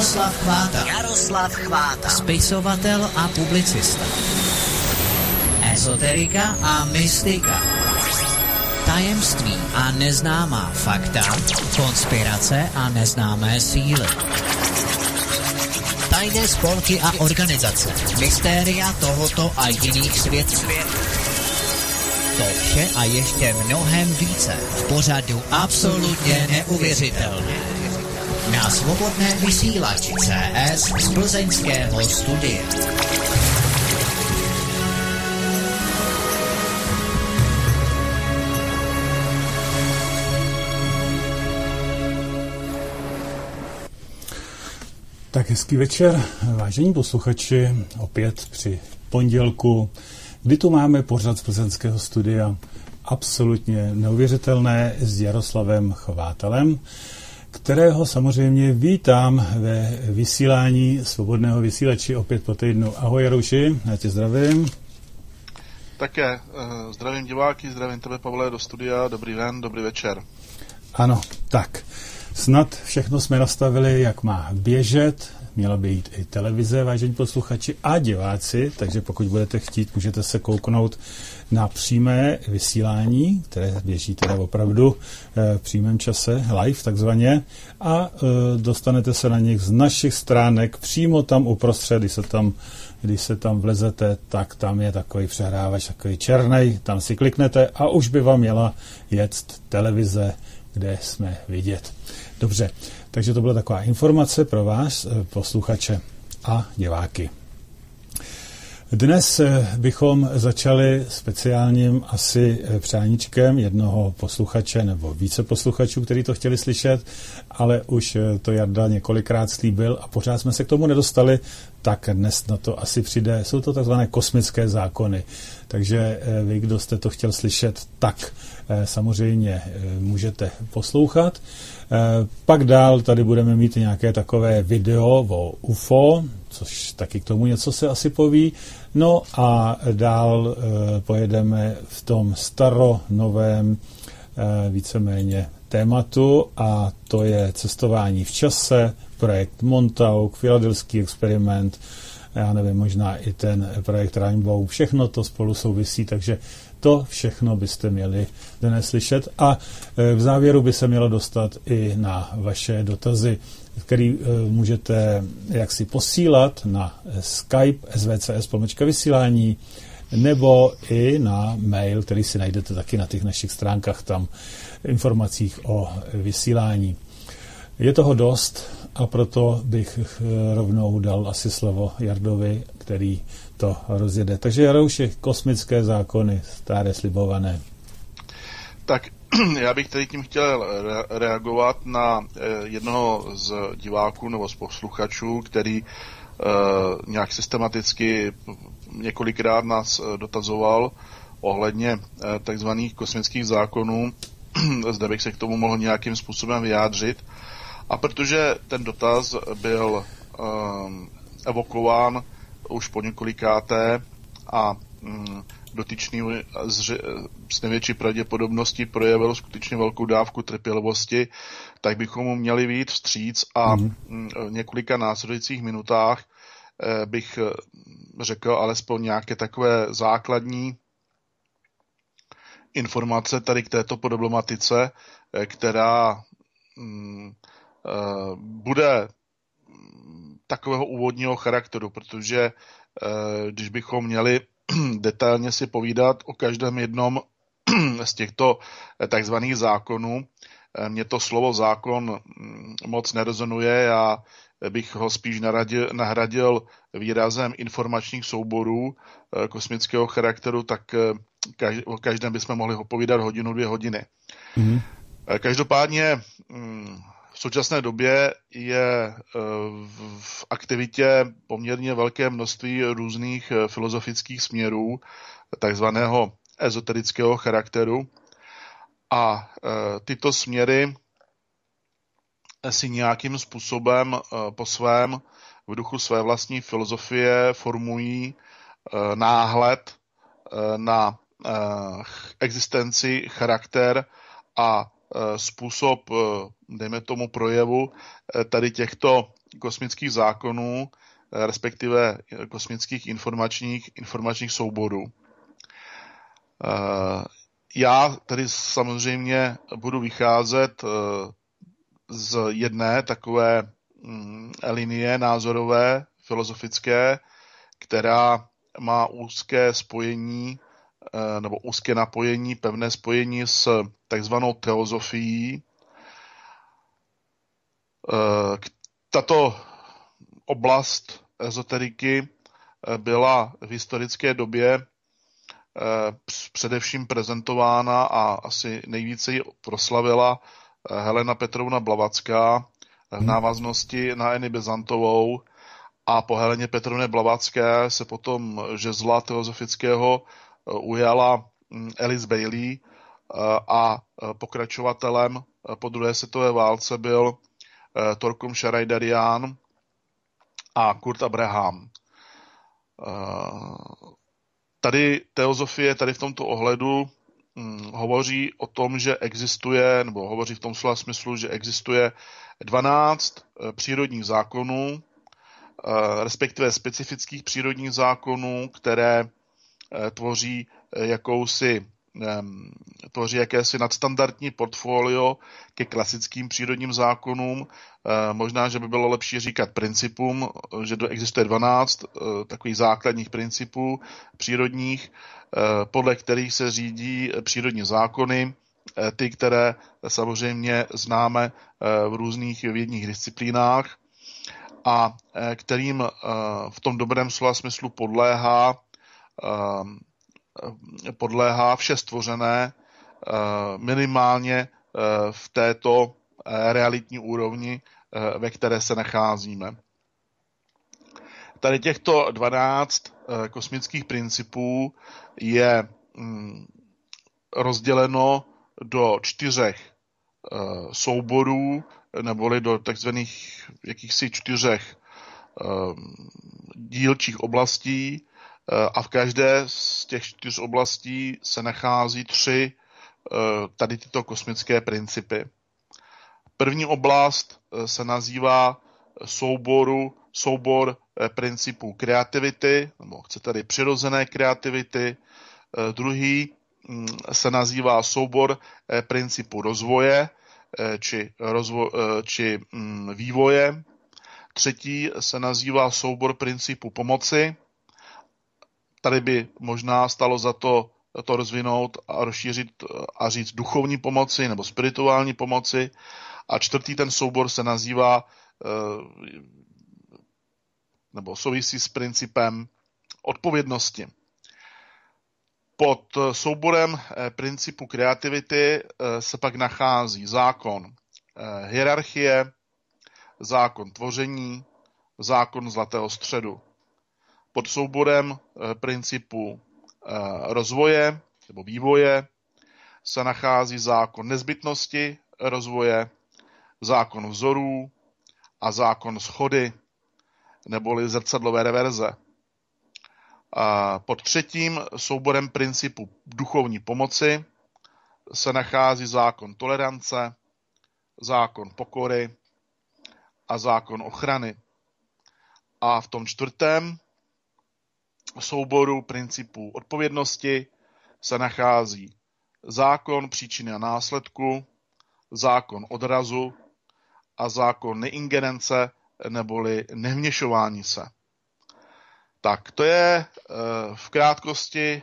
Jaroslav Chváta. Spisovatel a publicista. Ezoterika a mystika. Tajemství a neznámá fakta. Konspirace a neznámé síly. Tajné spolky a organizace. Mystéria tohoto a jiných světů. To vše a ještě mnohem více v pořadu Absolutně neuvěřitelné. Na svobodném vysílači CS z plzeňského studia. Tak hezký večer, vážení posluchači, opět při pondělku, kdy tu máme pořad z plzeňského studia Absolutně neuvěřitelné s Jaroslavem Chvátalem, kterého samozřejmě vítám ve vysílání svobodného vysílači opět po týdnu. Ahoj Jarouši, já tě zdravím. Také zdravím diváky, zdravím tebe, Pavle, do studia, dobrý den, dobrý večer. Ano, tak, snad všechno jsme nastavili, jak má běžet, měla by jít i televize, vážení posluchači a diváci, takže pokud budete chtít, můžete se kouknout na přímé vysílání, které běží teda opravdu v přímém čase, live takzvaně, a dostanete se na nich z našich stránek přímo tam uprostřed, když se tam vlezete, tak tam je takový přehrávač, takový černej, tam si kliknete a už by vám měla jet televize, kde jsme vidět. Dobře, takže to byla taková informace pro vás, posluchače a diváky. Dnes bychom začali speciálním asi přáníčkem jednoho posluchače nebo více posluchačů, kteří to chtěli slyšet, ale už to Jarda několikrát slíbil a pořád jsme se k tomu nedostali, tak dnes na to asi přijde. Jsou to takzvané kosmické zákony. Takže vy, kdo jste to chtěl slyšet, tak samozřejmě můžete poslouchat. Pak dál tady budeme mít nějaké takové video o UFO, což taky k tomu něco se asi poví. No a dál pojedeme v tom staronovém víceméně tématu a to je cestování v čase, projekt Montauk, Filadelský experiment, já nevím, možná i ten projekt Rainbow, všechno to spolu souvisí, takže to všechno byste měli dnes slyšet a v závěru by se mělo dostat i na vaše dotazy, které můžete jaksi posílat na Skype svcs.vysílání nebo i na mail, který si najdete taky na těch našich stránkách, tam informacích o vysílání. Je toho dost a proto bych rovnou dal asi slovo Jardovi, který to rozjede. Takže Jarouši, kosmické zákony, staré slibované. Tak já bych tady tím chtěl reagovat na jednoho z diváků nebo z posluchačů, který nějak systematicky několikrát nás dotazoval ohledně takzvaných kosmických zákonů. Zde bych se k tomu mohl nějakým způsobem vyjádřit. A protože ten dotaz byl evokován už po několikáté a dotyčný s největší pravděpodobností projevil skutečně velkou dávku trpělivosti, tak bychom mu měli vyjít vstříc a v několika následujících minutách bych řekl alespoň nějaké takové základní informace tady k této problematice, která bude takového úvodního charakteru, protože když bychom měli detailně si povídat o každém jednom z těchto takzvaných zákonů, mně to slovo zákon moc nerezonuje, já bych ho spíš nahradil výrazem informačních souborů kosmického charakteru, tak o každém bychom mohli povídat hodinu, 2 hodiny. Každopádně v současné době je v aktivitě poměrně velké množství různých filozofických směrů takzvaného ezoterického charakteru a tyto směry si nějakým způsobem po svém, v duchu své vlastní filozofie formují náhled na existenci, charakter a způsob, dejme tomu, projevu tady těchto kosmických zákonů, respektive kosmických informačních souborů. Já tedy samozřejmě budu vycházet z jedné takové linie názorové, filozofické, která má úzké spojení nebo úzké napojení, pevné spojení s takzvanou teozofií. Tato oblast ezoteriky byla v historické době především prezentována a asi nejvíce ji proslavila Helena Petrovna Blavacká v návaznosti na Anny Bezantovou, a po Heleně Petrovně Blavacké se potom žezla teozofického ujala Alice Bailey a pokračovatelem po druhé světové válce byl Torkom Sharaydarian a Kurt Abraham. Tady teozofie tady v tomto ohledu hovoří o tom, že existuje, nebo hovoří v tom slova smyslu, že existuje 12 přírodních zákonů, respektive specifických přírodních zákonů, které tvoří jakési nadstandardní portfolio ke klasickým přírodním zákonům. Možná, že by bylo lepší říkat principům, že existuje 12 takových základních principů přírodních, podle kterých se řídí přírodní zákony, ty, které samozřejmě známe v různých vědních disciplínách a kterým v tom dobrém slova smyslu podléhá vše stvořené minimálně v této realitní úrovni, ve které se nacházíme. Tady těchto 12 kosmických principů je rozděleno do 4 souborů, neboli do takzvaných jakýchsi 4 dílčích oblastí, a v každé z těch 4 oblastí se nachází 3 tady tyto kosmické principy. První oblast se nazývá soubor principů kreativity, nebo chcete-li přirozené kreativity. Druhý se nazývá soubor principů rozvoje či vývoje. Třetí se nazývá soubor principů pomoci. Tady by možná stalo za to rozvinout a rozšířit a říct duchovní pomoci nebo spirituální pomoci. A čtvrtý ten soubor se nazývá nebo souvisí s principem odpovědnosti. Pod souborem principu kreativity se pak nachází zákon hierarchie, zákon tvoření, zákon zlatého středu. Pod souborem principu rozvoje nebo vývoje se nachází zákon nezbytnosti rozvoje, zákon vzorů a zákon shody neboli zrcadlové reverze. A pod třetím souborem principu duchovní pomoci se nachází zákon tolerance, zákon pokory a zákon ochrany. A v tom čtvrtém souboru principů odpovědnosti se nachází zákon příčiny a následku, zákon odrazu a zákon neingerence neboli nevměšování se. Tak, to je v krátkosti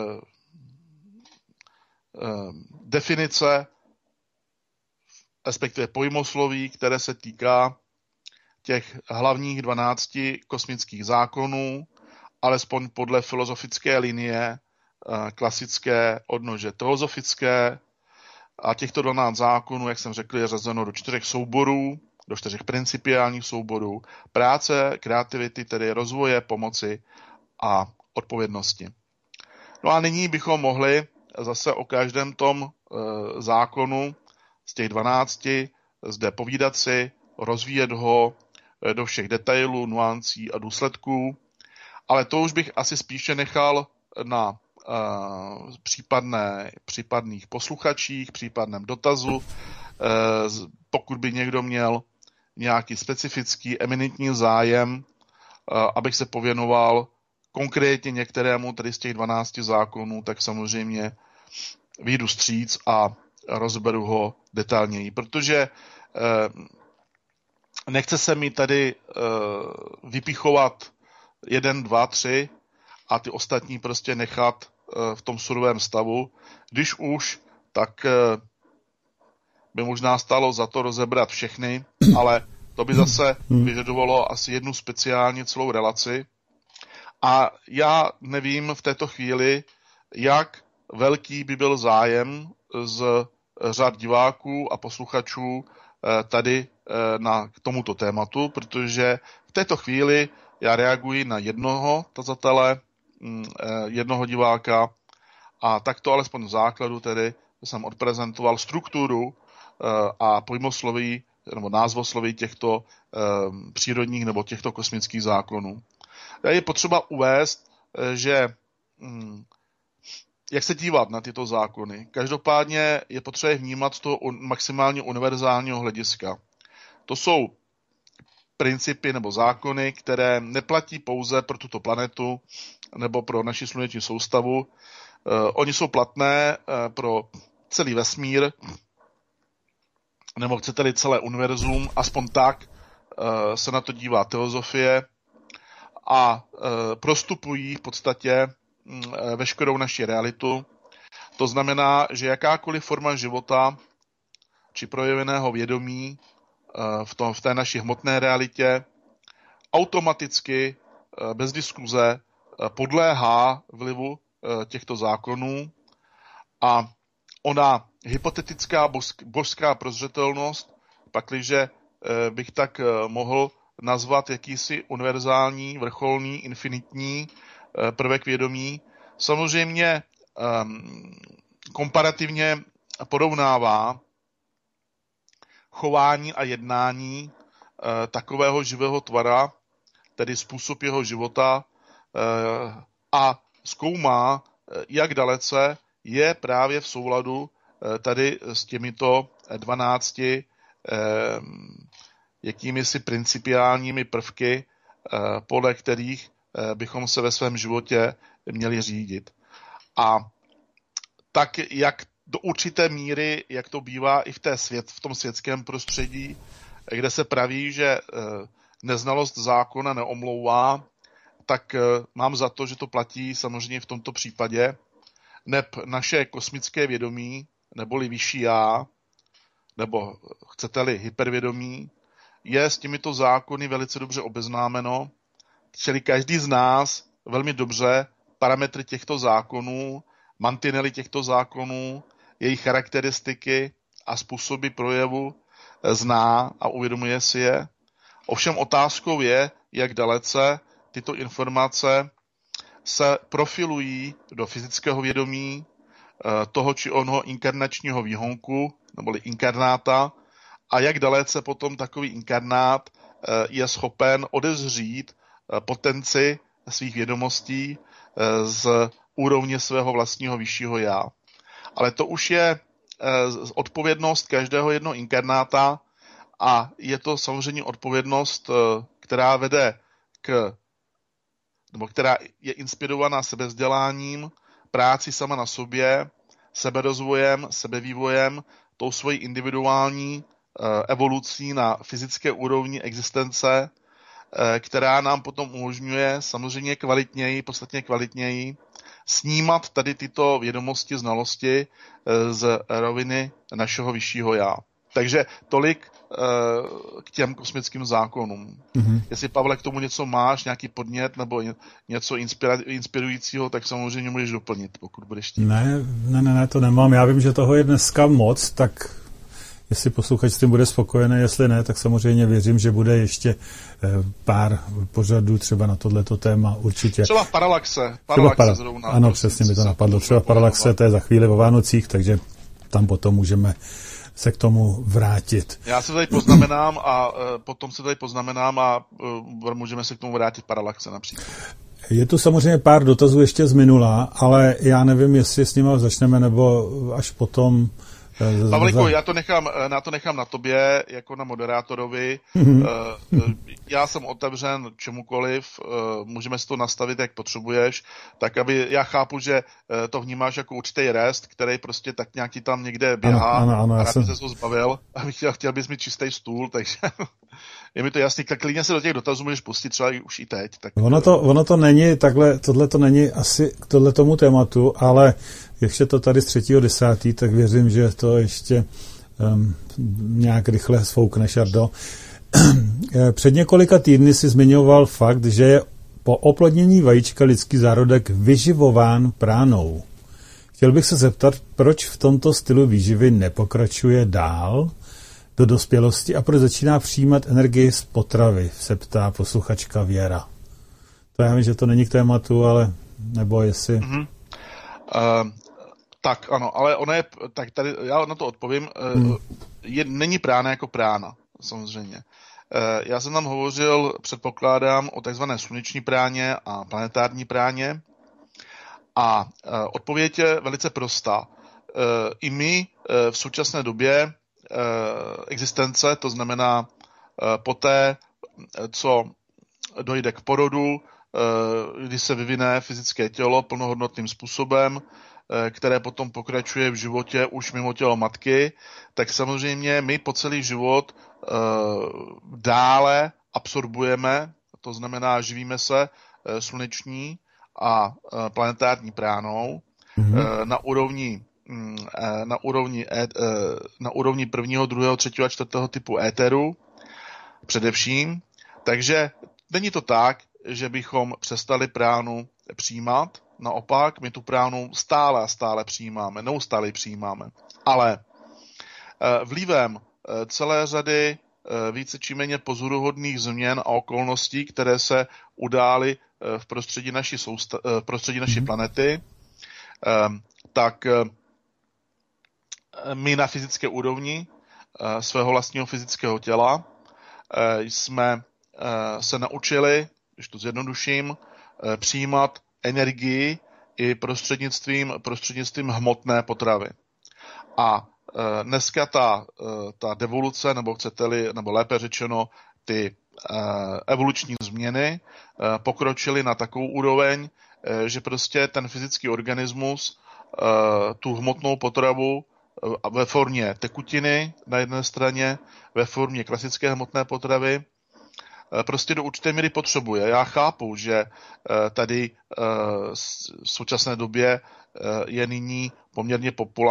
definice, respektive pojmosloví, které se týká těch hlavních 12 kosmických zákonů, alespoň podle filozofické linie klasické odnože teozofické. A těchto 12 zákonů, jak jsem řekl, je řazeno do 4 souborů, do 4 principiálních souborů práce, kreativity, tedy rozvoje, pomoci a odpovědnosti. No a nyní bychom mohli zase o každém tom zákonu z těch 12 zde povídat si, rozvíjet ho do všech detailů, nuancí a důsledků, ale to už bych asi spíše nechal na případných posluchačích, případném dotazu. Pokud by někdo měl nějaký specifický, eminentní zájem, abych se pověnoval konkrétně některému tedy z těch 12 zákonů, tak samozřejmě vyjdu vstříc a rozberu ho detailněji, protože nechce se mi tady vypichovat 1, 2, 3 a ty ostatní prostě nechat v tom surovém stavu. Když už, tak by možná stálo za to rozebrat všechny, ale to by zase vyžadovalo asi jednu speciální celou relaci. A já nevím v této chvíli, jak velký by byl zájem z řad diváků a posluchačů tady k tomuto tématu, protože v této chvíli já reaguji na jednoho tazatele, jednoho diváka a takto alespoň v základu tedy jsem odprezentoval strukturu a pojmosloví nebo názvosloví těchto přírodních nebo těchto kosmických zákonů. Je potřeba uvést, že jak se dívat na tyto zákony. Každopádně je potřeba je vnímat z toho maximálně univerzálního hlediska. To jsou principy nebo zákony, které neplatí pouze pro tuto planetu nebo pro naši sluneční soustavu. Oni jsou platné pro celý vesmír, nebo chcete-li celé univerzum, aspoň tak se na to dívá teozofie a prostupují v podstatě veškerou naši realitu. To znamená, že jakákoliv forma života či projeveného vědomí v té naší hmotné realitě automaticky bez diskuze podléhá vlivu těchto zákonů a ona hypotetická božská prozřetelnost, pakliže bych tak mohl nazvat jakýsi univerzální, vrcholný, infinitní prvek vědomí, samozřejmě komparativně porovnává chování a jednání takového živého tvora, tedy způsob jeho života a zkoumá, jak dalece je právě v souladu tady s těmito 12 jakýmisi principiálními prvky, podle kterých bychom se ve svém životě měli řídit. A tak, jak do určité míry, jak to bývá i v tom světském prostředí, kde se praví, že neznalost zákona neomlouvá, tak mám za to, že to platí samozřejmě v tomto případě, neb naše kosmické vědomí, neboli vyšší já, nebo chcete-li hypervědomí, je s těmito zákony velice dobře obeznámeno, čili každý z nás velmi dobře parametry těchto zákonů, mantinely těchto zákonů, jejich charakteristiky a způsoby projevu zná a uvědomuje si je. Ovšem otázkou je, jak dalece tyto informace se profilují do fyzického vědomí toho či onoho inkarnačního výhonku, neboli inkarnáta, a jak dalece potom takový inkarnát je schopen odezřít potenci svých vědomostí z úrovně svého vlastního vyššího já. Ale to už je odpovědnost každého jednoho inkarnáta a je to samozřejmě odpovědnost, která vede nebo která je inspirovaná sebevzděláním, práci sama na sobě, seberozvojem, sebevývojem, tou svojí individuální evolucí na fyzické úrovni existence, která nám potom umožňuje samozřejmě kvalitněji, podstatně kvalitněji, snímat tady tyto vědomosti, znalosti z roviny našeho vyššího já. Takže tolik k těm kosmickým zákonům. Mm-hmm. Jestli, Pavle, k tomu něco máš, nějaký podnět nebo něco inspirujícího, tak samozřejmě můžeš doplnit, pokud budeš chtít. Ne, to nemám. Já vím, že toho je dneska moc, tak jestli posluchač s tím bude spokojený, jestli ne, tak samozřejmě věřím, že bude ještě pár pořadů třeba na tohleto téma určitě. Třeba Paralaxe zrovna. Ano, přesně mi to napadlo. Třeba Paralaxe, to je za chvíli o Vánocích, takže tam potom můžeme se k tomu vrátit. Já se tady poznamenám a potom se tady poznamenám a můžeme se k tomu vrátit Paralaxe například. Je tu samozřejmě pár dotazů ještě z minula, ale já nevím, jestli s nimi začneme, nebo až potom. Pavlíku, já to nechám na tobě, jako na moderátorovi. Já jsem otevřen čemukoliv, můžeme si to nastavit, jak potřebuješ, tak aby, já chápu, že to vnímáš jako určitý rest, který prostě tak nějak ti tam někde běhá, ano, a rád by se to zbavil, a chtěl bys mít čistý stůl, takže je mi to jasný, tak klidně se do těch dotazů můžeš pustit třeba už i teď. Tak... Ono to není takhle, tohle to není asi k tohle tomu tématu, ale ještě to tady z 3.10., tak věřím, že to ještě nějak rychle sfoukne, Šardo. Před několika týdny si zmiňoval fakt, že je po oplodnění vajíčka lidský zárodek vyživován pránou. Chtěl bych se zeptat, proč v tomto stylu výživy nepokračuje dál do dospělosti a proč začíná přijímat energii z potravy, se ptá posluchačka Věra. To já vím, že to není k tématu, ale nebo jestli... Tak ano, ale ona je, tak tady já na to odpovím, není prána jako prána, samozřejmě. Já jsem tam hovořil, předpokládám, o takzvané sluneční práně a planetární práně a odpověď je velice prostá. I my v současné době existence, to znamená poté, co dojde k porodu, kdy se vyvine fyzické tělo plnohodnotným způsobem, které potom pokračuje v životě už mimo tělo matky, tak samozřejmě my po celý život dále absorbujeme, to znamená živíme se sluneční a planetární pránou na úrovni prvního, druhého, třetího a čtvrtého typu éteru především. Takže není to tak, že bychom přestali pránu přijímat, naopak, my tu pránu stále přijímáme, neustále přijímáme. Ale vlivem celé řady více či méně pozoruhodných změn a okolností, které se udály v prostředí naší planety, tak my na fyzické úrovni svého vlastního fyzického těla jsme se naučili, když to zjednoduším, přijímat energii i prostřednictvím hmotné potravy. A dneska ta devoluce, nebo chcete-li, nebo lépe řečeno, ty evoluční změny pokročily na takovou úroveň, že prostě ten fyzický organismus tu hmotnou potravu ve formě tekutiny na jedné straně, ve formě klasické hmotné potravy, prostě do určité míry potřebuje. Já chápu, že tady v současné době je nyní poměrně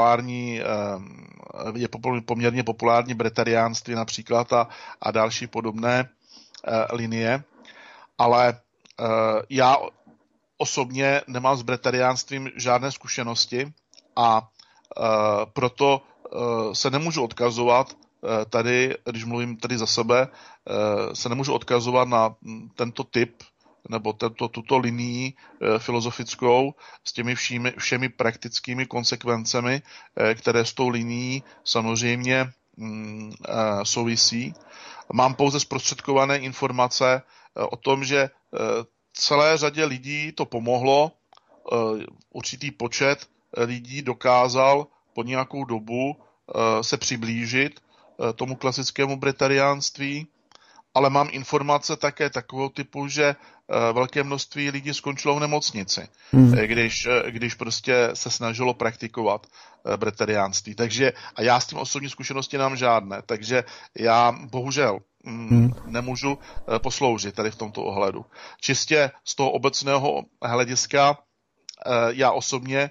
populární bretariánství například a další podobné linie, ale já osobně nemám s bretariánstvím žádné zkušenosti a proto se nemůžu odkazovat tady, když mluvím tady za sebe, se nemůžu odkazovat na tento typ nebo tuto linii filozofickou s těmi všemi praktickými konsekvencemi, které s tou linií samozřejmě souvisí. Mám pouze zprostředkované informace o tom, že celé řadě lidí to pomohlo, určitý počet lidí dokázal po nějakou dobu se přiblížit tomu klasickému bretariánství, ale mám informace také takového typu, že velké množství lidí skončilo v nemocnici, když prostě se snažilo praktikovat bretariánství. Takže, a já s tím osobní zkušenosti nemám žádné, takže já bohužel nemůžu posloužit tady v tomto ohledu. Čistě z toho obecného hlediska já osobně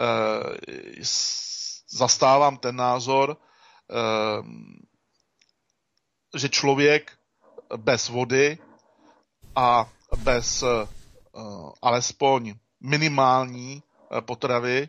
zastávám ten názor, že člověk bez vody a bez alespoň minimální potravy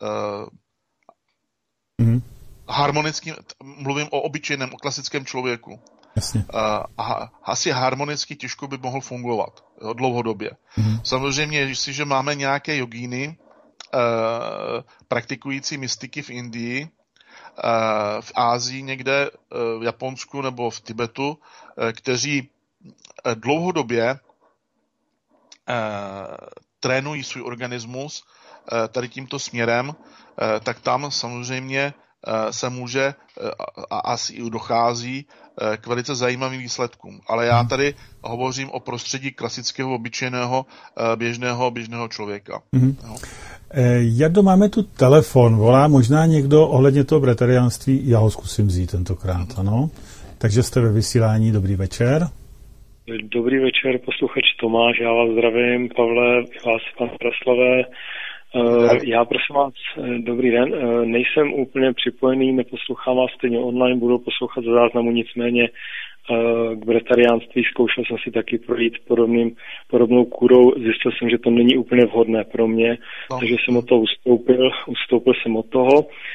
harmonickým, mluvím o obyčejném, o klasickém člověku, asi harmonicky těžko by mohl fungovat dlouhodobě. Samozřejmě, jestliže máme nějaké jogíny, praktikující mystiky v Indii, v Ázii někde, v Japonsku nebo v Tibetu, kteří dlouhodobě trénují svůj organismus tady tímto směrem, tak tam samozřejmě se může a asi i dochází k velice zajímavým výsledkům. Ale já tady hovořím o prostředí klasického, obyčejného, běžného člověka. Jardo, máme tu telefon, volá možná někdo ohledně toho bretariánství, já ho zkusím vzít tentokrát, ano. Takže jste ve vysílání, dobrý večer. Dobrý večer, posluchač Tomáš, já vás zdravím, Pavle, vás, pan Praslave. Já prosím vás, dobrý den, nejsem úplně připojený, neposlouchám vás stejně online, budu poslouchat za záznamu, nicméně k bretariánství zkoušel jsem si taky projít podobnou kůrou, zjistil jsem, že to není úplně vhodné pro mě, takže jsem od toho ustoupil jsem od toho.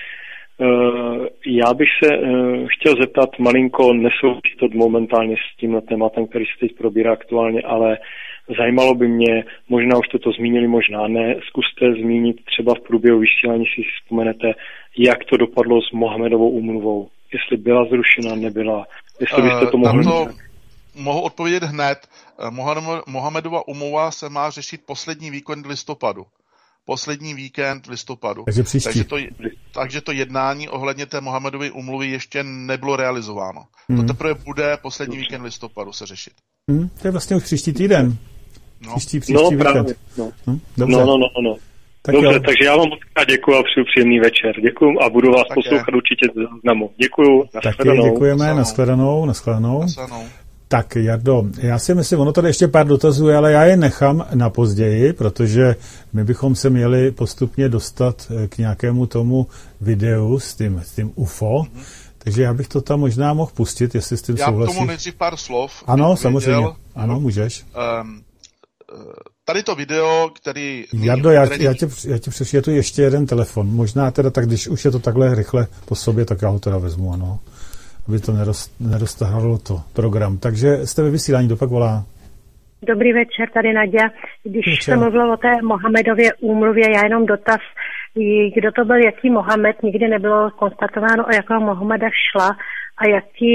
Já bych se chtěl zeptat malinko, nesouvisí to momentálně s tímhle tématem, který se teď probírá aktuálně, ale zajímalo by mě, možná už jste to zmínili, možná ne, zkuste zmínit třeba v průběhu vysílání, si vzpomenete, jak to dopadlo s Mohamedovou úmluvou, jestli byla zrušena, nebyla, jestli byste to mohli... Mohu odpovědět hned. Mohamedova úmluva se má řešit poslední víkend listopadu. Takže to jednání ohledně té Mohamedovy úmluvy ještě nebylo realizováno. To teprve bude poslední víkend listopadu se řešit. To je vlastně už příští týden. Příští víkend. Právě. Dobře. No. Dobře, takže já vám moc děkuji a přeju příjemný večer. Děkuji a budu vás poslouchat určitě z záznamu. Děkuji. Taky děkujeme, nashledanou. Tak, Jardo, já si myslím, ono tady ještě pár dotazů, ale já je nechám na později, protože my bychom se měli postupně dostat k nějakému tomu videu s tím UFO, takže já bych to tam možná mohl pustit, jestli s tím souhlasíš. Já k tomu nejdřív pár slov. Ano, samozřejmě. Ano, můžeš. Tady to video, který... Jardo, já tě přešli, je tu ještě jeden telefon. Možná teda tak, když už je to takhle rychle po sobě, tak já ho teda vezmu, ano. Aby to neroztahalo to program. Takže jste ve vysílání, kdo pak volá? Dobrý večer, tady Nadia. Když jsem mluvil o té Mohamedově úmluvě, já jenom dotaz, kdo to byl, jaký Mohamed, nikdy nebylo konstatováno, o jakého Mohameda šla a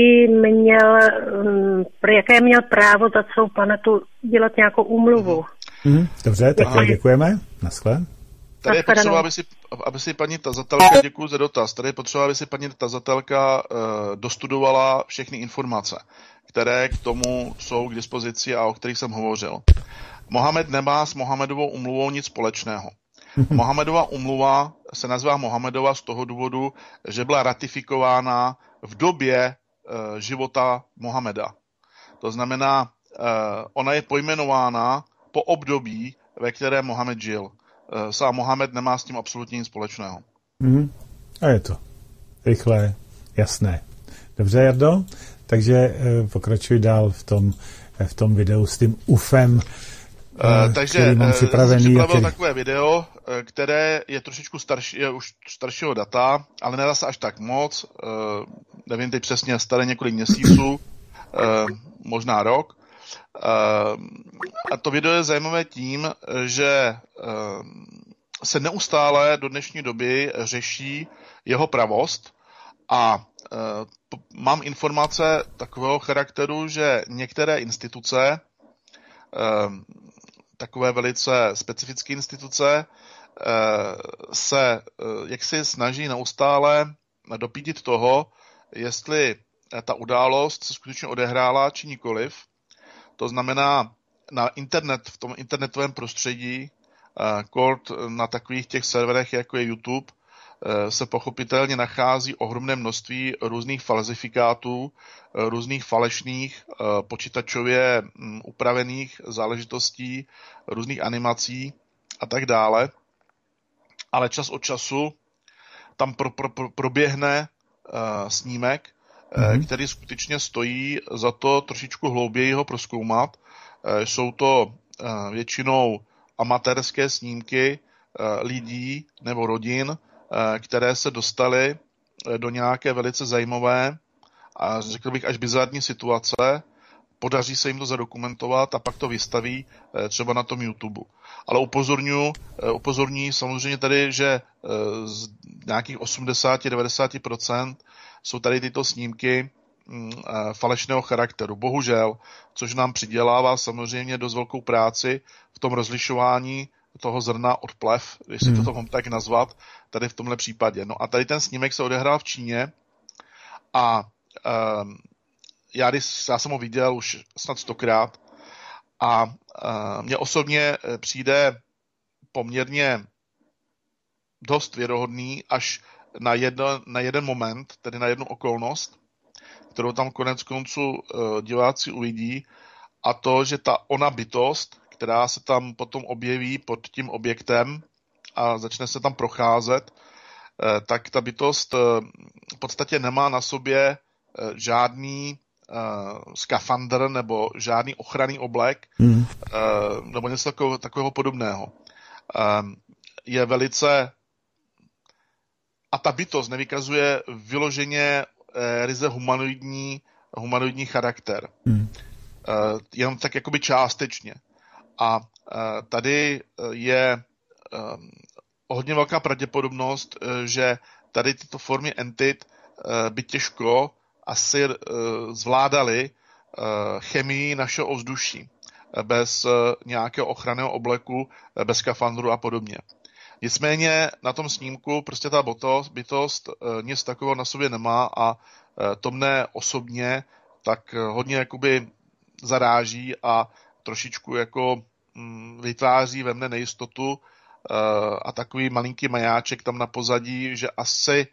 jaké měl právo za celou planetu dělat nějakou úmluvu. Dobře, tak děkujeme. Naschle. Tady je potřeba, aby si paní tazatelka, děkuji za dotaz, tady je potřeba, aby si paní tazatelka dostudovala všechny informace, které k tomu jsou k dispozici a o kterých jsem hovořil. Mohamed nemá s Mohamedovou úmluvou nic společného. Mohamedova úmluva se nazývá Mohamedova z toho důvodu, že byla ratifikována v době života Mohameda. To znamená, ona je pojmenována po období, ve kterém Mohamed žil. Sám Mohamed nemá s tím absolutně nic společného. A je to rychlé, jasné. Dobře, Jardo? Takže pokračuj dál v tom videu s tím UFem, takže mám připravený. Připravil takové video, které je trošičku staršího data, ale nedá se až tak moc. Nevím teď přesně, staré několik měsíců, možná rok. A to video je zajímavé tím, že se neustále do dnešní doby řeší jeho pravost a mám informace takového charakteru, že některé instituce, takové velice specifické instituce, se jaksi snaží neustále dopídit toho, jestli ta událost se skutečně odehrála či nikoliv. To znamená, v tom internetovém prostředí, na takových těch serverech, jako je YouTube, se pochopitelně nachází ohromné množství různých falzifikátů, různých falešných, počítačově upravených záležitostí, různých animací a tak dále. Ale čas od času tam proběhne snímek, který skutečně stojí za to trošičku hlouběji ho prozkoumat. Jsou to většinou amatérské snímky lidí nebo rodin, které se dostaly do nějaké velice zajímavé a řekl bych až bizarní situace. Podaří se jim to zadokumentovat a pak to vystaví třeba na tom YouTube. Ale upozorňuji samozřejmě tady, že z nějakých 80-90% jsou tady tyto snímky falešného charakteru. Bohužel, což nám přidělává samozřejmě dost velkou práci v tom rozlišování toho zrna od plev, když si to mám tak nazvat, tady v tomhle případě. No a tady ten snímek se odehrál v Číně a já jsem ho viděl už snad 100krát a mně osobně přijde poměrně dost věrohodný až na jeden moment, tedy na jednu okolnost, kterou tam konec konců diváci uvidí, a to, že ta ona bytost, která se tam potom objeví pod tím objektem a začne se tam procházet, tak ta bytost v podstatě nemá na sobě žádný skafandr nebo žádný ochranný oblek nebo něco takového podobného. Je velice... A ta bytost nevykazuje vyloženě ryze humanoidní charakter. Jenom tak jakoby částečně. A tady je hodně velká pravděpodobnost, že tady tyto formy entit by těžko asi zvládaly chemii našeho ovzduší bez nějakého ochranného obleku, bez skafandru a podobně. Nicméně na tom snímku prostě ta bytost nic takového na sobě nemá a to mne osobně tak hodně jakoby zaráží a trošičku jako vytváří ve mne nejistotu a takový malinký majáček tam na pozadí, že asi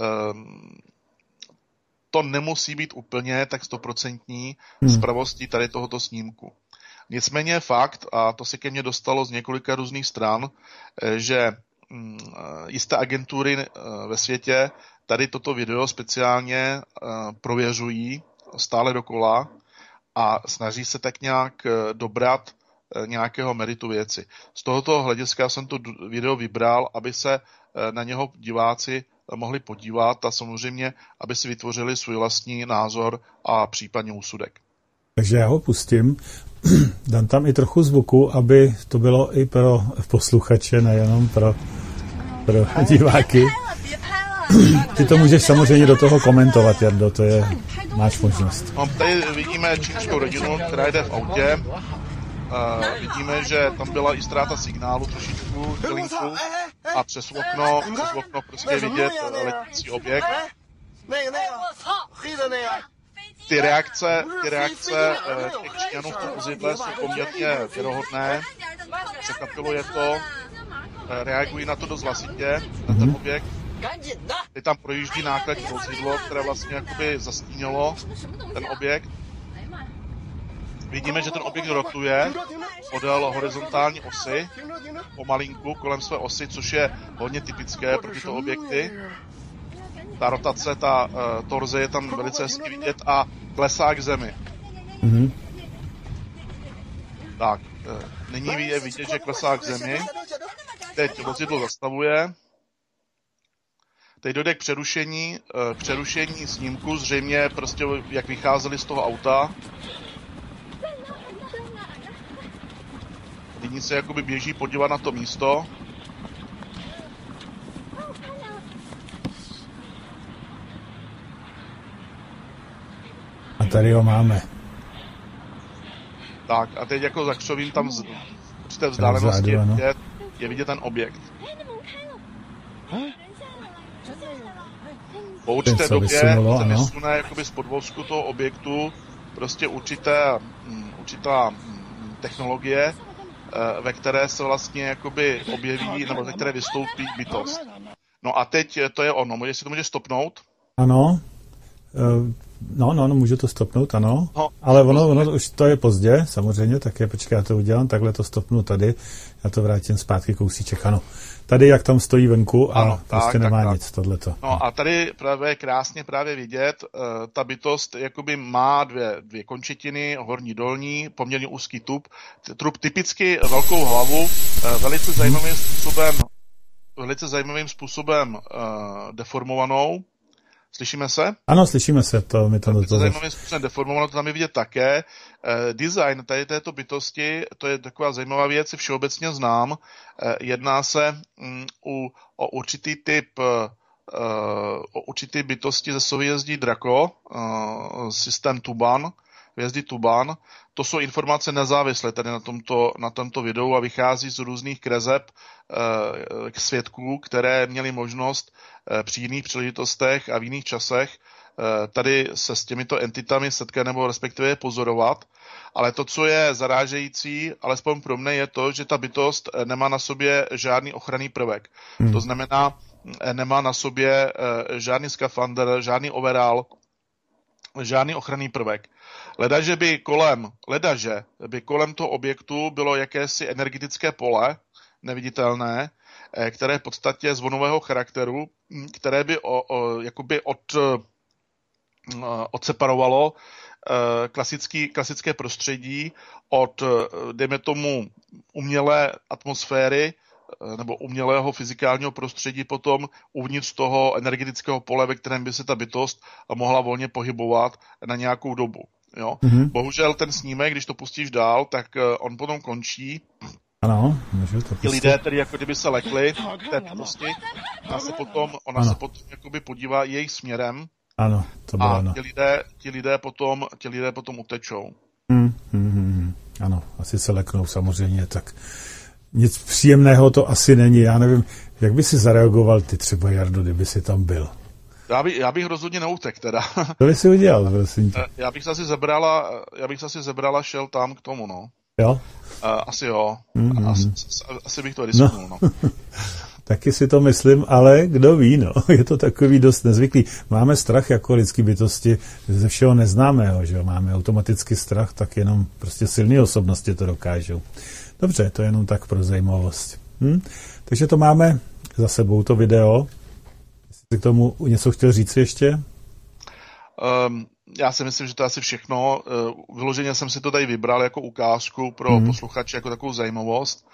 to nemusí být úplně tak 100% z pravostí tady tohoto snímku. Nicméně je fakt, a to se ke mně dostalo z několika různých stran, že jisté agentury ve světě tady toto video speciálně prověřují stále dokola a snaží se tak nějak dobrat nějakého meritu věci. Z tohoto hlediska jsem to video vybral, aby se na něho diváci mohli podívat a samozřejmě, aby si vytvořili svůj vlastní názor a případně úsudek. Takže já ho pustím, dám tam i trochu zvuku, aby to bylo i pro posluchače, nejenom pro diváky. Ty to můžeš samozřejmě do toho komentovat, Jardo, to je, máš možnost. No, tady vidíme čínskou rodinu, která jde v autě. Vidíme, že tam byla i ztráta signálu trošičku, chvilinku, a přes okno prostě vidět letící objekt. Ty reakce těch Číňanů v tom vozidle jsou poměrně věrohodné. Překvapilo je to, reagují na to dost hlasitě, na ten objekt. Teď tam projíždí nákladní vozidlo, které vlastně jakoby zastínilo ten objekt. Vidíme, že ten objekt rotuje podél horizontální osy, pomalinku kolem své osy, což je hodně typické pro tyto objekty. Ta rotace, ta torze je tam velice hezky vidět a klesá k zemi. Tak, nyní je vidět, že klesá k zemi. Teď vozidlo zastavuje. Teď dojde k přerušení snímku, zřejmě prostě jak vycházeli z toho auta. Nyní se jakoby běží podívat na to místo. A tady ho máme. Tak a teď jako za křovím tam při té vzdálenosti je vidět ten objekt. Po určité době se vysune jakoby z podvozku toho objektu prostě určitá technologie, ve které se vlastně jakoby objeví, nebo ve které vystoupí bytost. No a teď to je ono. Jestli to může stopnout? Ano. No, můžu to stopnout, ano. No, ale ono už to je pozdě, samozřejmě, tak počkej, já to udělám, takhle to stopnu tady, já to vrátím zpátky kousíček, ano. Tady, jak tam stojí venku a ano, prostě nemá nic, tohleto. No a tady právě krásně právě vidět, ta bytost jakoby má dvě končetiny, horní, dolní, poměrně úzký trup, typicky velkou hlavu, velice zajímavým způsobem deformovanou. Slyšíme se? Ano, slyšíme se. To zajímavým způsobem deformovanou, to tam je vidět také. Design tady této bytosti, to je taková zajímavá věc, všeobecně znám. Jedná se o určitý typ o určité bytosti ze souhvězdí Draco, systém Tuban, hvězdy Tuban. To jsou informace nezávislé tady na tomto videu a vychází z různých kreseb svědků, které měly možnost při jiných příležitostech a v jiných časech tady se s těmito entitami setkat nebo respektive pozorovat. Ale to, co je zarážející, alespoň pro mě, je to, že ta bytost nemá na sobě žádný ochranný prvek. To znamená, nemá na sobě žádný skafandr, žádný overall, žádný ochranný prvek. Ledaže by kolem toho objektu bylo jakési energetické pole, neviditelné, které v podstatě zvonového charakteru, které by jakoby odseparovalo klasické prostředí od, dejme tomu, umělé atmosféry nebo umělého fyzikálního prostředí potom uvnitř toho energetického pole, ve kterém by se ta bytost mohla volně pohybovat na nějakou dobu. Jo? Mm-hmm. Bohužel ten snímek, když to pustíš dál, tak on potom končí. Ano, můžu to pustit. Ti lidé tedy jako kdyby se lekli v té bytosti, ona se potom jakoby podívá jejich směrem. Ano, to bylo ano. Ti lidé potom utečou. Ano, asi se leknou samozřejmě, tak nic příjemného to asi není. Já nevím, jak by si zareagoval ty třeba, Jardo, kdyby si tam byl? Já bych rozhodně neutek teda. To by si udělal, prosím tě. Já bych se asi zebral a šel tam k tomu, no. Jo? Asi jo. Asi bych to risknul, no. Taky si to myslím, ale kdo ví, no. Je to takový dost nezvyklý. Máme strach jako lidský bytosti ze všeho neznámého, že jo. Máme automaticky strach, tak jenom prostě silné osobnosti to dokážou. Dobře, to je jenom tak pro zajímavost. Takže to máme za sebou, to video. Jsi k tomu něco chtěl říct ještě? Já si myslím, že to je asi všechno. Vyloženě jsem si to tady vybral jako ukázku pro posluchače, jako takovou zajímavost.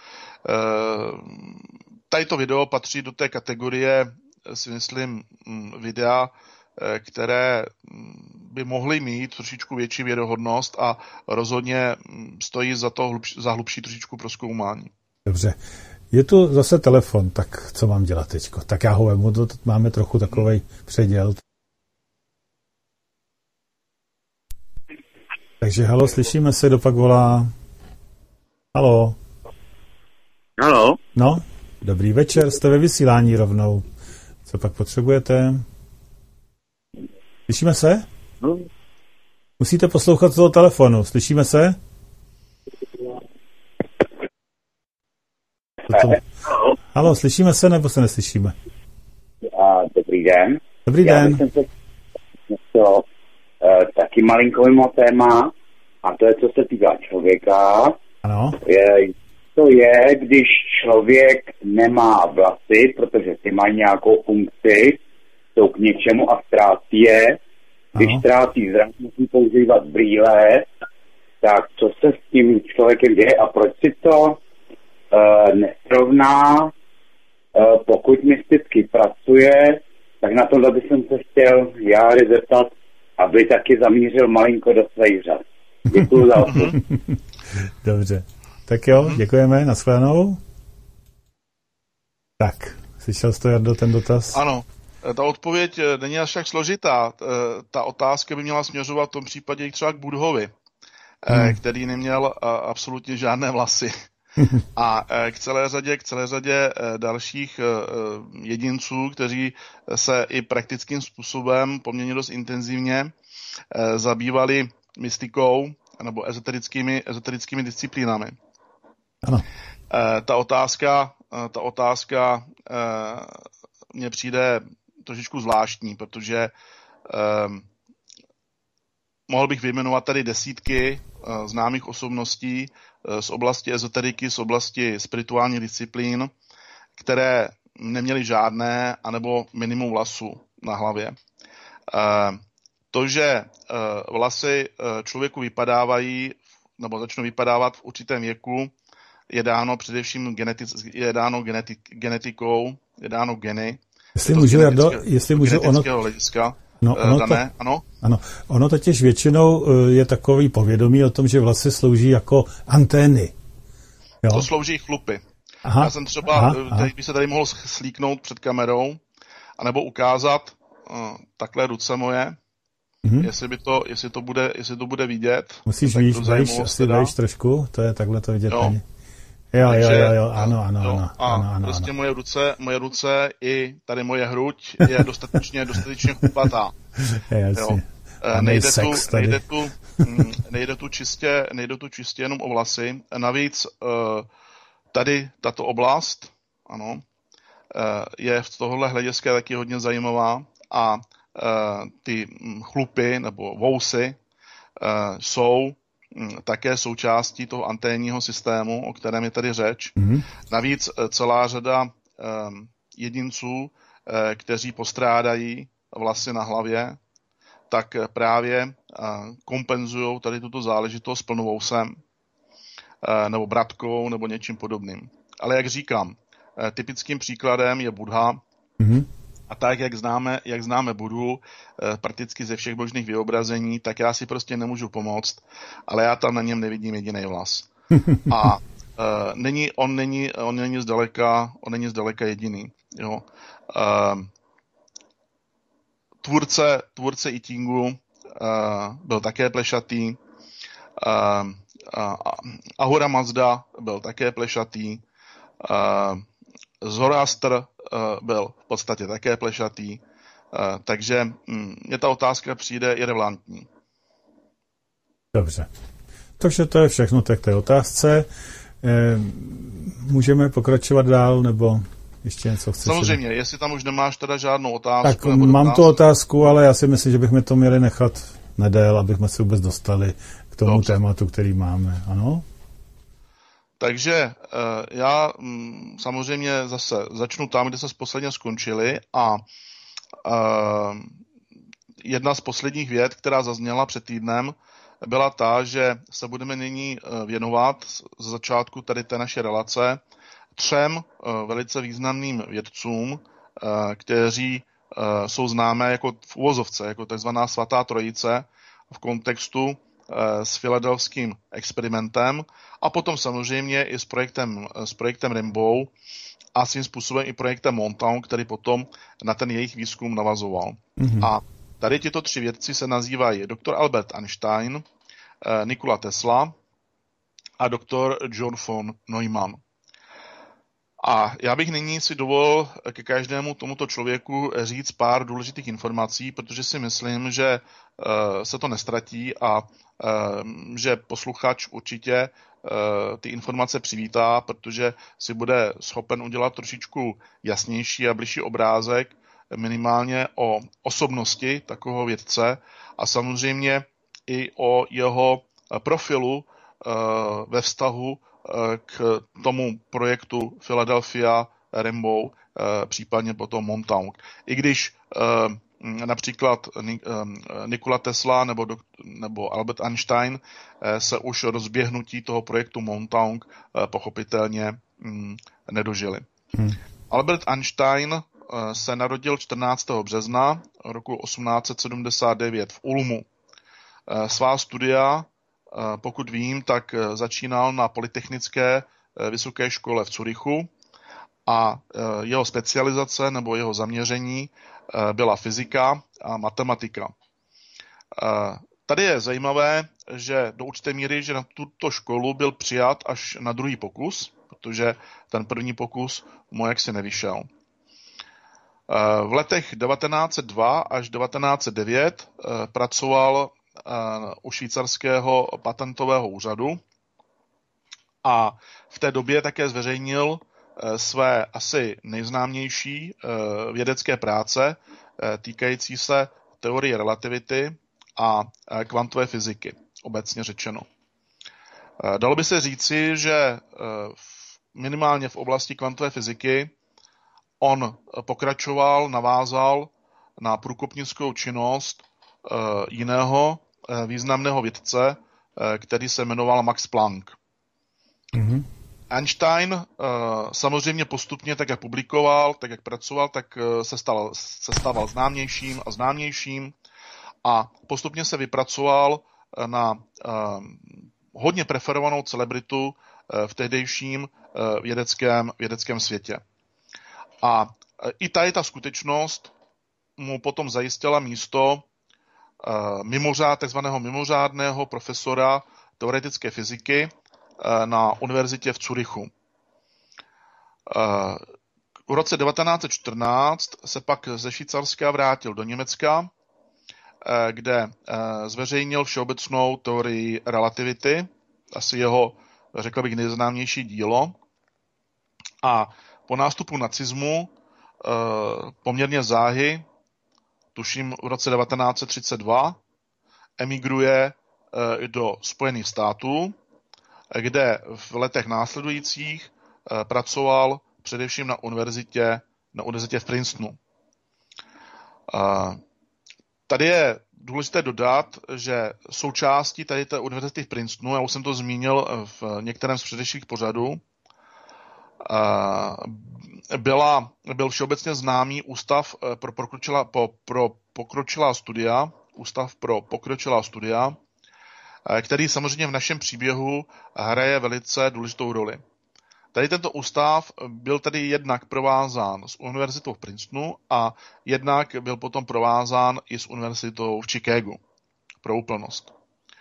Tady to video patří do té kategorie, si myslím, videa, které by mohly mít trošičku větší věrohodnost a rozhodně stojí za hlubší trošičku prozkoumání. Dobře. Je tu zase telefon, tak co mám dělat teďko? Tak já ho vemu, máme trochu takovej předěl. Takže halo, slyšíme se, kdo pak volá? Halo? Halo? No, dobrý večer, jste ve vysílání rovnou. Co pak potřebujete? Slyšíme se? No. Musíte poslouchat z toho telefonu, slyšíme se? Halo, slyšíme se nebo se neslyšíme? Dobrý den. Dobrý den. Já jsem se chtěl taky malinko mimo téma, a to je, co se týká člověka. Ano. To je, když člověk nemá vlasy, protože ty mají nějakou funkci, jsou k něčemu a ztrácí je. Když ztrácí zrak, musí používat brýle, tak co se s tím člověkem děje a proč si to nesrovná, pokud mysticky pracuje, tak na tohle bych se chtěl Járy zeptat, aby taky zamířil malinko do svých řad. Děkuju za odpověď. Dobře. Tak jo, děkujeme, nashledanou. Tak, slyšel jsi to, Jardo, ten dotaz? Ano, ta odpověď není až tak složitá. Ta otázka by měla směřovat v tom případě i třeba k Budhovi, který neměl absolutně žádné vlasy. A k celé řadě dalších jedinců, kteří se i praktickým způsobem poměrně dost intenzivně zabývali mystikou nebo ezoterickými disciplínami. Ano. Ta otázka mně přijde trošičku zvláštní, protože mohl bych vyjmenovat tady desítky známých osobností z oblasti ezoteriky, z oblasti spirituálních disciplín, které neměly žádné anebo minimum vlasů na hlavě. To, že vlasy člověku vypadávají nebo začnou vypadávat v určitém věku, je dáno především genetikou, je dáno geny. Jestli můžu, Jardo, hlediska. Ono totiž většinou je takový povědomí o tom, že vlasy slouží jako antény. Jo? To slouží chlupy. Já jsem třeba, když se tady mohl slíknout před kamerou anebo ukázat takhle ruce moje, jestli to bude vidět. Musíš vejš trošku, to je takhle to vidět. Jo. Jo, ano. Prostě moje ruce i tady moje hruď je dostatečně chlupatá. Nejde tu čistě jenom o vlasy. Navíc tady tato oblast, ano, je v tohohle hlediska taky hodně zajímavá a ty chlupy nebo vousy jsou také součástí toho anténního systému, o kterém je tady řeč. Navíc celá řada jedinců, kteří postrádají vlasy na hlavě, tak právě kompenzují tady tuto záležitost plnovousem nebo bratkou nebo něčím podobným. Ale jak říkám, typickým příkladem je Buddha. A tak, jak známe Budhu, prakticky ze všech možných vyobrazení, tak já si prostě nemůžu pomoct, ale já tam na něm nevidím jediný vlas. A on není zdaleka jediný. Jo. Tvůrce I Chingu byl také plešatý, Ahura Mazda byl také plešatý, Zoroastr byl v podstatě také plešatý, takže mně ta otázka přijde irelevantní. Dobře. Takže to je všechno k té otázce. Můžeme pokračovat dál, nebo ještě něco chceš? Samozřejmě, jestli tam už nemáš teda žádnou otázku. Tak mám tu otázku, ale já si myslím, že bychom to měli nechat nedél, abychom se vůbec dostali k tomu tématu, který máme. Ano? Takže já samozřejmě zase začnu tam, kde se posledně skončili a jedna z posledních vět, která zazněla před týdnem, byla ta, že se budeme nyní věnovat z začátku tady té naše relace 3 velice významným vědcům, kteří jsou známé jako v uvozovce, jako takzvaná svatá trojice v kontextu s filadelfským experimentem a potom samozřejmě i s projektem Rainbow a svým způsobem i projektem Montauk, který potom na ten jejich výzkum navazoval. A tady tyto 3 vědci se nazývají dr. Albert Einstein, Nikola Tesla a dr. John von Neumann. A já bych nyní si dovolil ke každému tomuto člověku říct pár důležitých informací, protože si myslím, že se to nestratí a že posluchač určitě ty informace přivítá, protože si bude schopen udělat trošičku jasnější a bližší obrázek minimálně o osobnosti takového vědce a samozřejmě i o jeho profilu ve vztahu k tomu projektu Philadelphia Rainbow, případně potom Montauk. I když například Nikola Tesla nebo Albert Einstein se už rozběhnutí toho projektu Montauk pochopitelně nedožili. Albert Einstein se narodil 14. března roku 1879 v Ulmu. Svá studia, pokud vím, tak začínal na Polytechnické vysoké škole v Curychu a jeho specializace nebo jeho zaměření byla fyzika a matematika. Tady je zajímavé, že do určité míry, že na tuto školu byl přijat až na druhý pokus, protože ten první pokus mu jaksi nevyšel. V letech 1902 až 1909 pracoval u švýcarského patentového úřadu a v té době také zveřejnil své asi nejznámější vědecké práce týkající se teorie relativity a kvantové fyziky, obecně řečeno. Dalo by se říci, že minimálně v oblasti kvantové fyziky on navázal na průkopnickou činnost jiného významného vědce, který se jmenoval Max Planck. Einstein samozřejmě postupně, tak jak publikoval, tak jak pracoval, tak se stával známějším a známějším a postupně se vypracoval na hodně preferovanou celebritu v tehdejším vědeckém světě. A i tady ta skutečnost mu potom zajistila místo takzvaného mimořádného profesora teoretické fyziky na univerzitě v Curychu. V roce 1914 se pak ze Švýcarska vrátil do Německa, kde zveřejnil všeobecnou teorii relativity, asi jeho, řekl bych, nejznámější dílo. A po nástupu nacismu poměrně záhy, tuším v roce 1932, emigruje do Spojených států, kde v letech následujících pracoval především na univerzitě v Princetonu. Tady je důležité dodat, že součástí tady té univerzity v Princetonu, já už jsem to zmínil v některém z předešlých pořadů, byl všeobecně známý ústav pro pokročilá studia, který samozřejmě v našem příběhu hraje velice důležitou roli. Tady tento ústav byl tedy jednak provázán s univerzitou v Princetonu a jednak byl potom provázán i s univerzitou v Chicagu. Pro úplnost.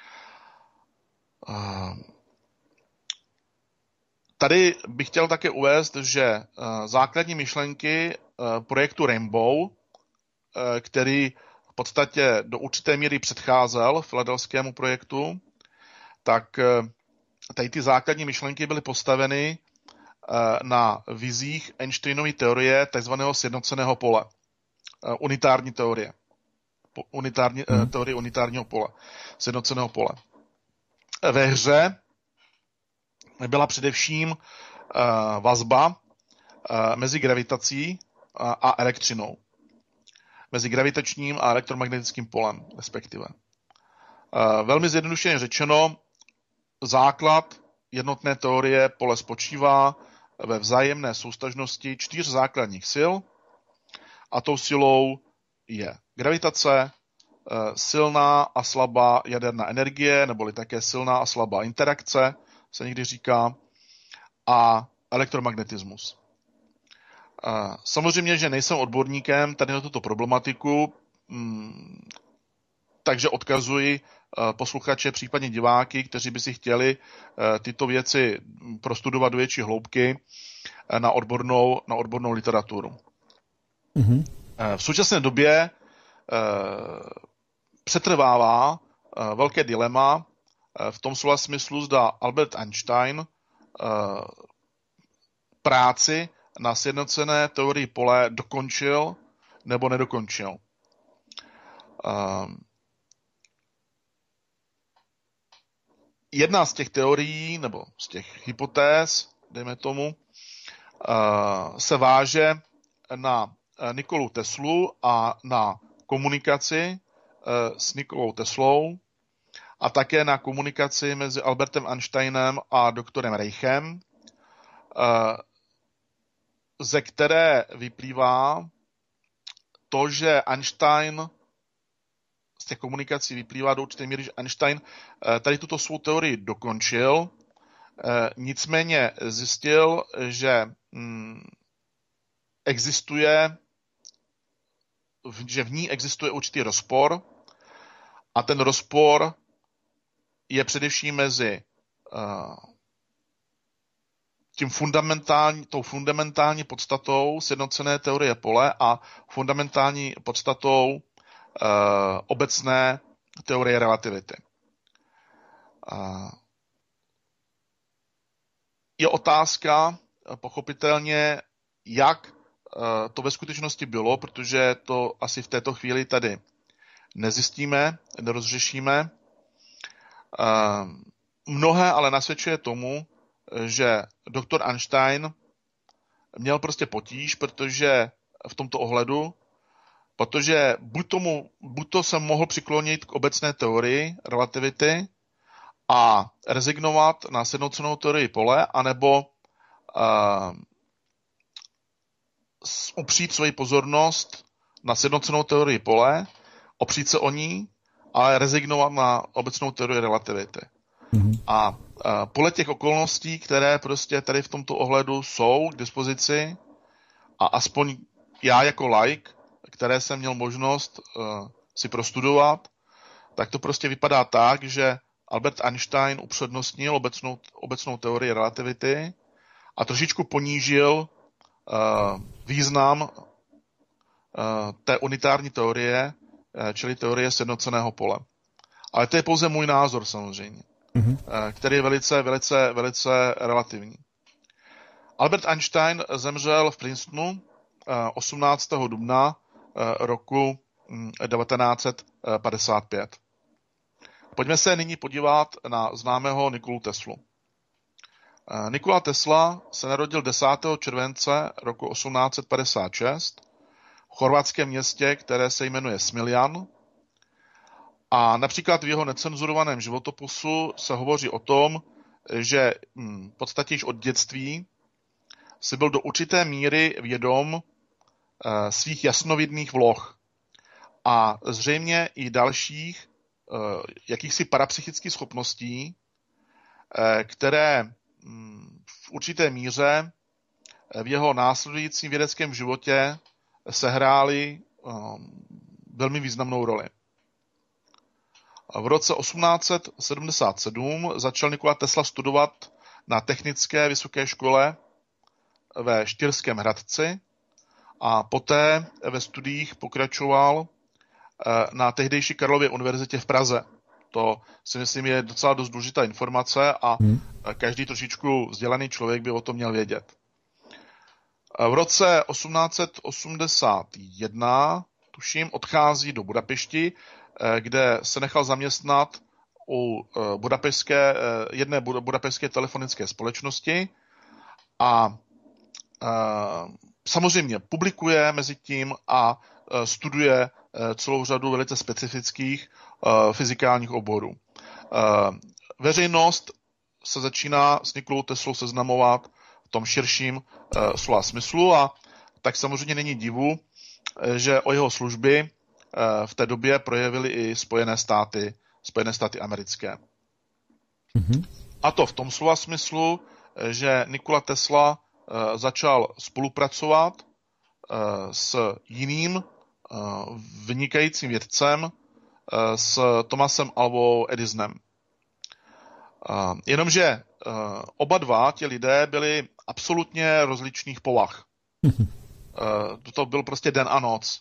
Tady bych chtěl také uvést, že základní myšlenky projektu Rainbow, který v podstatě do určité míry předcházel filadelfskému projektu, tak tady ty základní myšlenky byly postaveny na vizích Einsteinovy teorie takzvaného sjednoceného pole. Unitární teorie. Teorie unitárního pole. Sjednoceného pole. Ve hře byla především vazba mezi gravitací a elektřinou. Mezi gravitačním a elektromagnetickým polem, respektive. Velmi zjednodušeně řečeno, základ jednotné teorie pole spočívá ve vzájemné souvztažnosti 4 základních sil, a tou silou je gravitace, silná a slabá jaderná energie, neboli také silná a slabá interakce, se někdy říká, a elektromagnetismus. Samozřejmě, že nejsem odborníkem tady na tuto problematiku, takže odkazuji posluchače, případně diváky, kteří by si chtěli tyto věci prostudovat do větší hloubky na odbornou literaturu. Mm-hmm. V současné době přetrvává velké dilema v tom slova smyslu, zda Albert Einstein práci na sjednocené teorii pole dokončil nebo nedokončil. Jedna z těch teorií, nebo z těch hypotéz, dejme tomu, se váže na Nikolu Teslu a na komunikaci s Nikolou Teslou a také na komunikaci mezi Albertem Einsteinem a doktorem Reichem, ze které vyplývá to, že Einstein z těch komunikací vyplývá do určité míry, že Einstein tady tuto svou teorii dokončil, nicméně zjistil, že že v ní existuje určitý rozpor a ten rozpor je především mezi tou fundamentální podstatou sjednocené teorie pole a fundamentální podstatou obecné teorie relativity. Je otázka, pochopitelně, jak to ve skutečnosti bylo, protože to asi v této chvíli tady nezjistíme, nerozřešíme. Mnohé ale nasvědčuje tomu, že doktor Einstein měl prostě potíž, protože v tomto ohledu, protože buď to se mohl přiklonit k obecné teorii relativity a rezignovat na sjednocenou teorii pole, anebo upřít svoji pozornost na sjednocenou teorii pole, opřít se o ní, ale rezignovat na obecnou teorii relativity. Mm-hmm. A podle těch okolností, které prostě tady v tomto ohledu jsou k dispozici, a aspoň já jako laik, které jsem měl možnost si prostudovat, tak to prostě vypadá tak, že Albert Einstein upřednostnil obecnou teorii relativity a trošičku ponížil význam té unitární teorie, čili teorie sjednoceného pole. Ale to je pouze můj názor samozřejmě, který je velice relativní. Albert Einstein zemřel v Princetonu 18. dubna roku 1955. Pojďme se nyní podívat na známého Nikolu Teslu. Nikola Tesla se narodil 10. července roku 1856 v chorvatském městě, které se jmenuje Smiljan. A například v jeho necenzurovaném životopisu se hovoří o tom, že v podstatě již od dětství si byl do určité míry vědom svých jasnovidných vloh a zřejmě i dalších jakýchsi parapsychických schopností, které v určité míře v jeho následujícím vědeckém životě sehrály velmi významnou roli. V roce 1877 začal Nikola Tesla studovat na Technické vysoké škole ve Štýrském Hradci a poté ve studiích pokračoval na tehdejší Karlově univerzitě v Praze. To si myslím je docela dost důležitá informace a každý trošičku vzdělaný člověk by o tom měl vědět. V roce 1881, tuším, odchází do Budapešti, kde se nechal zaměstnat u jedné budapešťské telefonické společnosti a samozřejmě publikuje mezi tím a studuje celou řadu velice specifických fyzikálních oborů. Veřejnost se začíná s Nikolou Teslou seznamovat v tom širším slova smyslu a tak samozřejmě není divu, že o jeho služby v té době projevily i Spojené státy americké. A to v tom slova smyslu, že Nikola Tesla začal spolupracovat s jiným vynikajícím vědcem, s Thomasem Alvou Edisonem. Jenomže oba dva ti lidé byli absolutně rozličných povah. To byl prostě den a noc.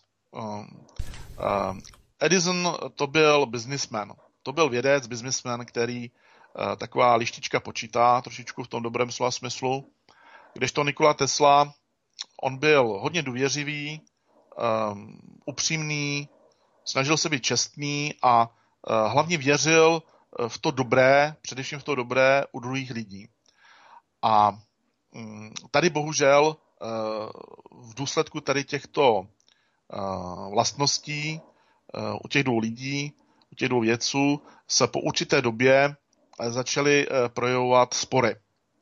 Edison to byl businessman. To byl vědec, businessman, který taková lištička počítá, trošičku v tom dobrém slova smyslu. Kdežto Nikola Tesla, on byl hodně důvěřivý, upřímný, snažil se být čestný a hlavně věřil v to dobré, především v to dobré u druhých lidí. A tady bohužel v důsledku tady těchto vlastností u těch dvou lidí, u těch dvou vědců se po určité době začaly projevovat spory.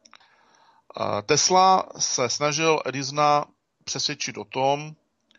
Tesla se snažil Edisona přesvědčit o tom,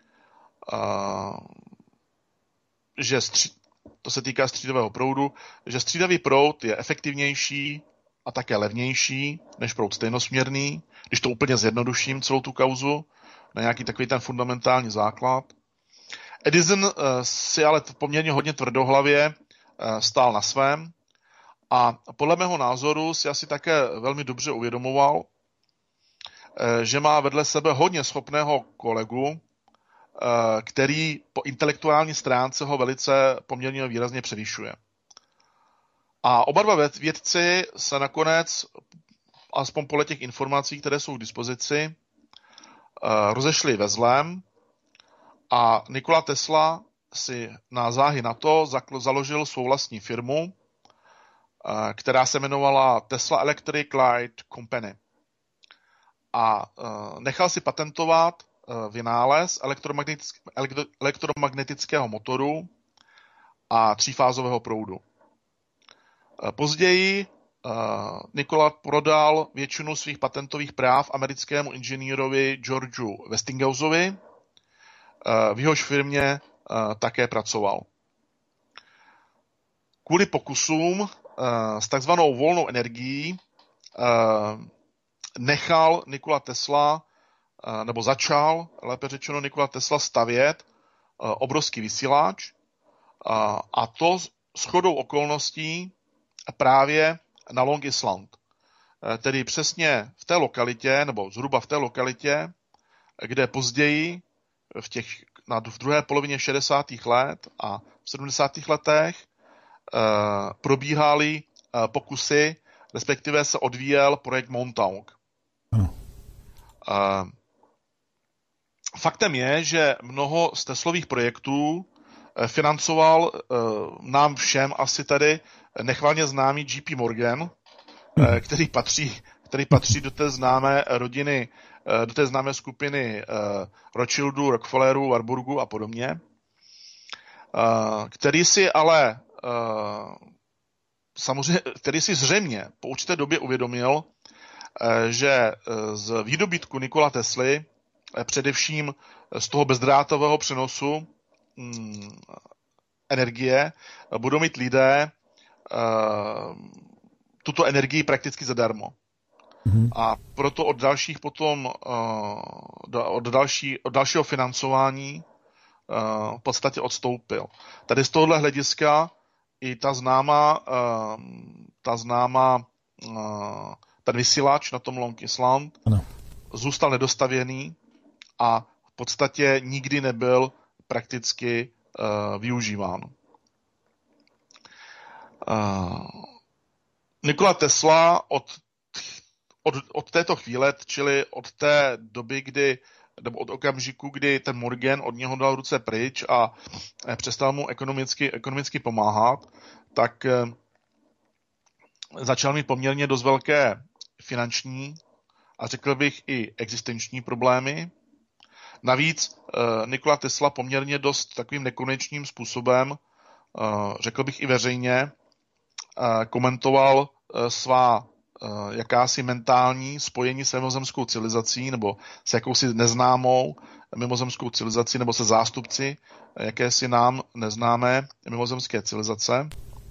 že to se týká střídavého proudu, že střídavý proud je efektivnější a také levnější než proud stejnosměrný, když to úplně zjednoduším celou tu kauzu na nějaký takový ten fundamentální základ. Edison si ale poměrně hodně tvrdohlavě stál na svém a podle mého názoru si asi také velmi dobře uvědomoval, že má vedle sebe hodně schopného kolegu, který po intelektuální stránce ho velice poměrně výrazně převyšuje. A oba dva vědci se nakonec, aspoň podle těch informací, které jsou k dispozici, rozešli ve zlém a Nikola Tesla si na záhy na to založil svou vlastní firmu, která se jmenovala Tesla Electric Light Company. A nechal si patentovat vynález elektromagnetického motoru a třífázového proudu. Později Nikola prodal většinu svých patentových práv americkému inženýrovi Georgeu Westinghouseovi, v jehož firmě také pracoval. Kvůli pokusům s takzvanou volnou energií nechal Nikola Tesla nebo začal, lépe řečeno, Nikola Tesla stavět obrovský vysílač, a to shodou okolností právě na Long Island. Tedy přesně v té lokalitě, nebo zhruba v té lokalitě, kde později v druhé polovině 60. let a v 70. letech probíhaly pokusy, respektive se odvíjel projekt Montauk. Faktem je, že mnoho z Teslových projektů financoval nám všem asi tady nechvalně známý JP Morgan, který patří do té známé rodiny, do té známé skupiny Rothschildů, Rockefellerů, Warburgů a podobně, který si ale samozřejmě, který si zřejmě po určité době uvědomil, že z výdobytku Nikola Tesly, především z toho bezdrátového přenosu energie, budou mít lidé tuto energii prakticky zadarmo. A proto od dalšího financování v podstatě odstoupil. Tady z tohohle hlediska i ten vysílač na tom Long Island zůstal nedostavěný a v podstatě nikdy nebyl prakticky využíván. Nikola Tesla od této chvíle, čili od té doby, nebo od okamžiku, kdy ten Morgan od něho dal ruce pryč a přestal mu ekonomicky pomáhat, tak začal mít poměrně dost velké finanční a řekl bych i existenční problémy. Navíc Nikola Tesla poměrně dost takovým nekonečným způsobem, řekl bych i veřejně, komentoval svá jakási mentální spojení s mimozemskou civilizací nebo s jakousi neznámou mimozemskou civilizací nebo se zástupci jakési nám neznámé mimozemské civilizace.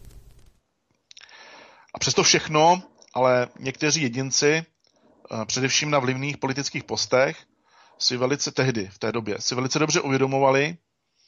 A přesto všechno, ale někteří jedinci, především na vlivných politických postech, si velice tehdy, v té době, si velice dobře uvědomovali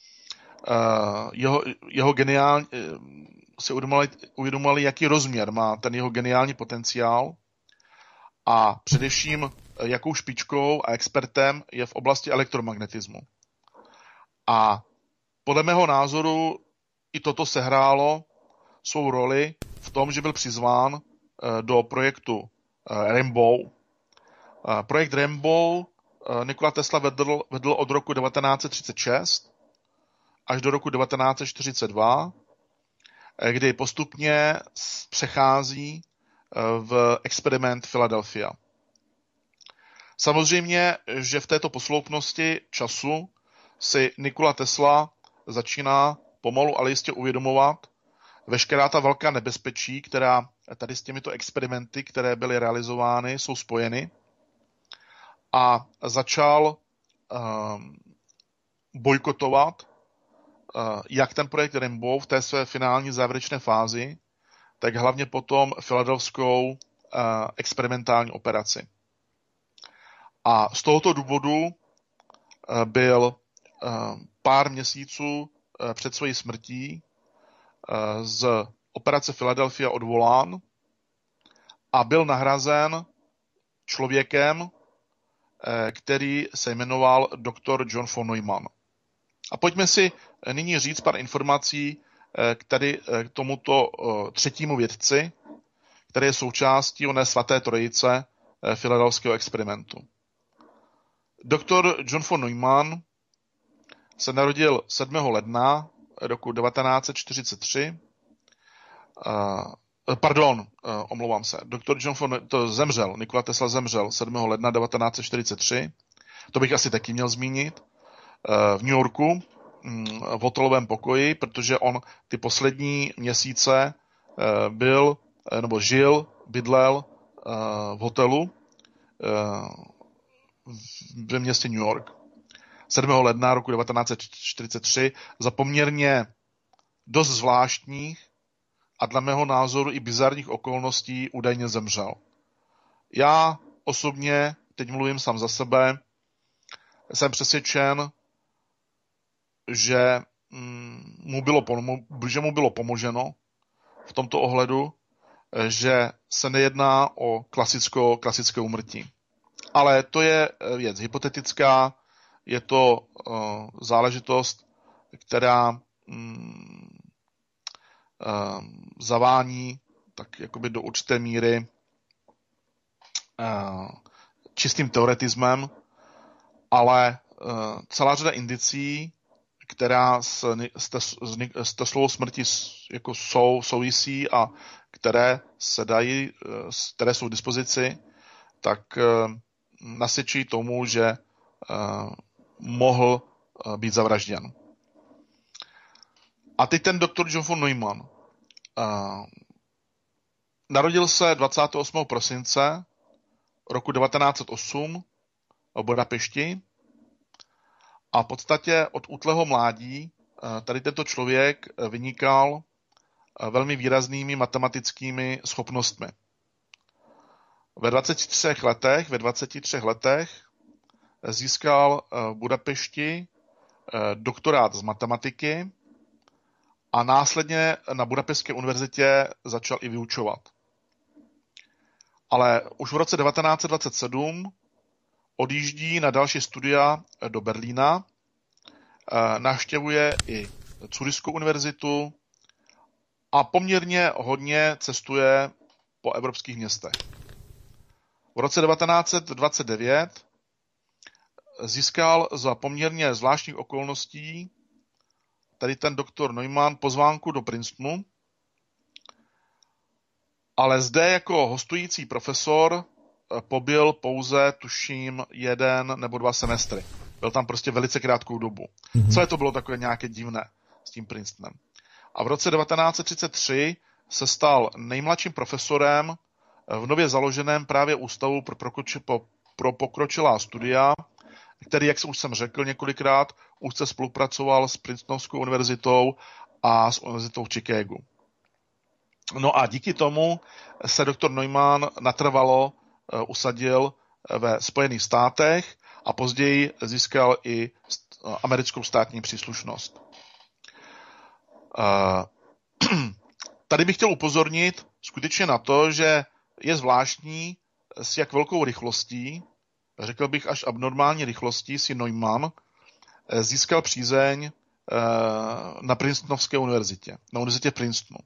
jeho geniální, si uvědomovali, jaký rozměr má ten jeho geniální potenciál a především jakou špičkou a expertem je v oblasti elektromagnetismu. A podle mého názoru i toto sehrálo svou roli v tom, že byl přizván do projektu Rainbow. Projekt Rainbow Nikola Tesla vedl od roku 1936 až do roku 1942, kdy postupně přechází v experiment Philadelphia. Samozřejmě, že v této posloupnosti času si Nikola Tesla začíná pomalu, ale jistě uvědomovat veškerá ta velká nebezpečí, která tady s těmito experimenty, které byly realizovány, jsou spojeny, a začal bojkotovat jak ten projekt Rainbow v té své finální závěrečné fázi, tak hlavně potom filadelfskou experimentální operaci. A z tohoto důvodu byl pár měsíců před svojí smrtí z operace Philadelphia odvolán a byl nahrazen člověkem, který se jmenoval dr. John von Neumann. A pojďme si nyní říct pár informací k tomuto třetímu vědci, který je součástí oné svaté trojice filadelfského experimentu. Dr. John von Neumann se narodil 7. ledna roku 1943. Omlouvám se. Dr. John Nikola Tesla zemřel 7. ledna 1943. To bych asi taky měl zmínit. V New Yorku v hotelovém pokoji, protože on ty poslední měsíce bydlel v hotelu ve městě New York. 7. ledna roku 1943 za poměrně dost zvláštních a dle mého názoru i bizarních okolností údajně zemřel. Já osobně, teď mluvím sám za sebe, jsem přesvědčen, že mu bylo pomoženo v tomto ohledu, že se nejedná o klasické úmrtí. Ale to je věc hypotetická, je to záležitost, která zavání tak jakoby do určité míry čistým teoretismem, ale celá řada indicí, která s Teslovou smrtí jako souvisí a které jsou k dispozici, tak nasvědčují tomu, že mohl být zavražděn. A teď ten doktor John von Neumann. Narodil se 28. prosince roku 1908 v Budapešti a v podstatě od útlého mládí tady tento člověk vynikal velmi výraznými matematickými schopnostmi. Ve 23 letech získal v Budapešti doktorát z matematiky a následně na Budapešťské univerzitě začal i vyučovat. Ale už v roce 1927 odjíždí na další studia do Berlína, navštěvuje i Curyšskou univerzitu a poměrně hodně cestuje po evropských městech. V roce 1929 získal za poměrně zvláštních okolností tady ten doktor Neumann pozvánku do Princetonu, ale zde jako hostující profesor pobyl pouze, tuším, 1 nebo 2 semestry. Byl tam prostě velice krátkou dobu. Celé to bylo takové nějaké divné s tím Princetonem. A v roce 1933 se stal nejmladším profesorem v nově založeném právě ústavu pro pokročilá studia, který, jak už jsem řekl několikrát, úzce spolupracoval s Princetonskou univerzitou a s univerzitou v Chicagu. No a díky tomu se doktor Neumann natrvalo usadil ve Spojených státech a později získal i americkou státní příslušnost. Tady bych chtěl upozornit skutečně na to, že je zvláštní, s jak velkou rychlostí, řekl bych až abnormální rychlostí, si Neumann získal přízeň na Princetonské univerzitě, na univerzitě v Princetonu.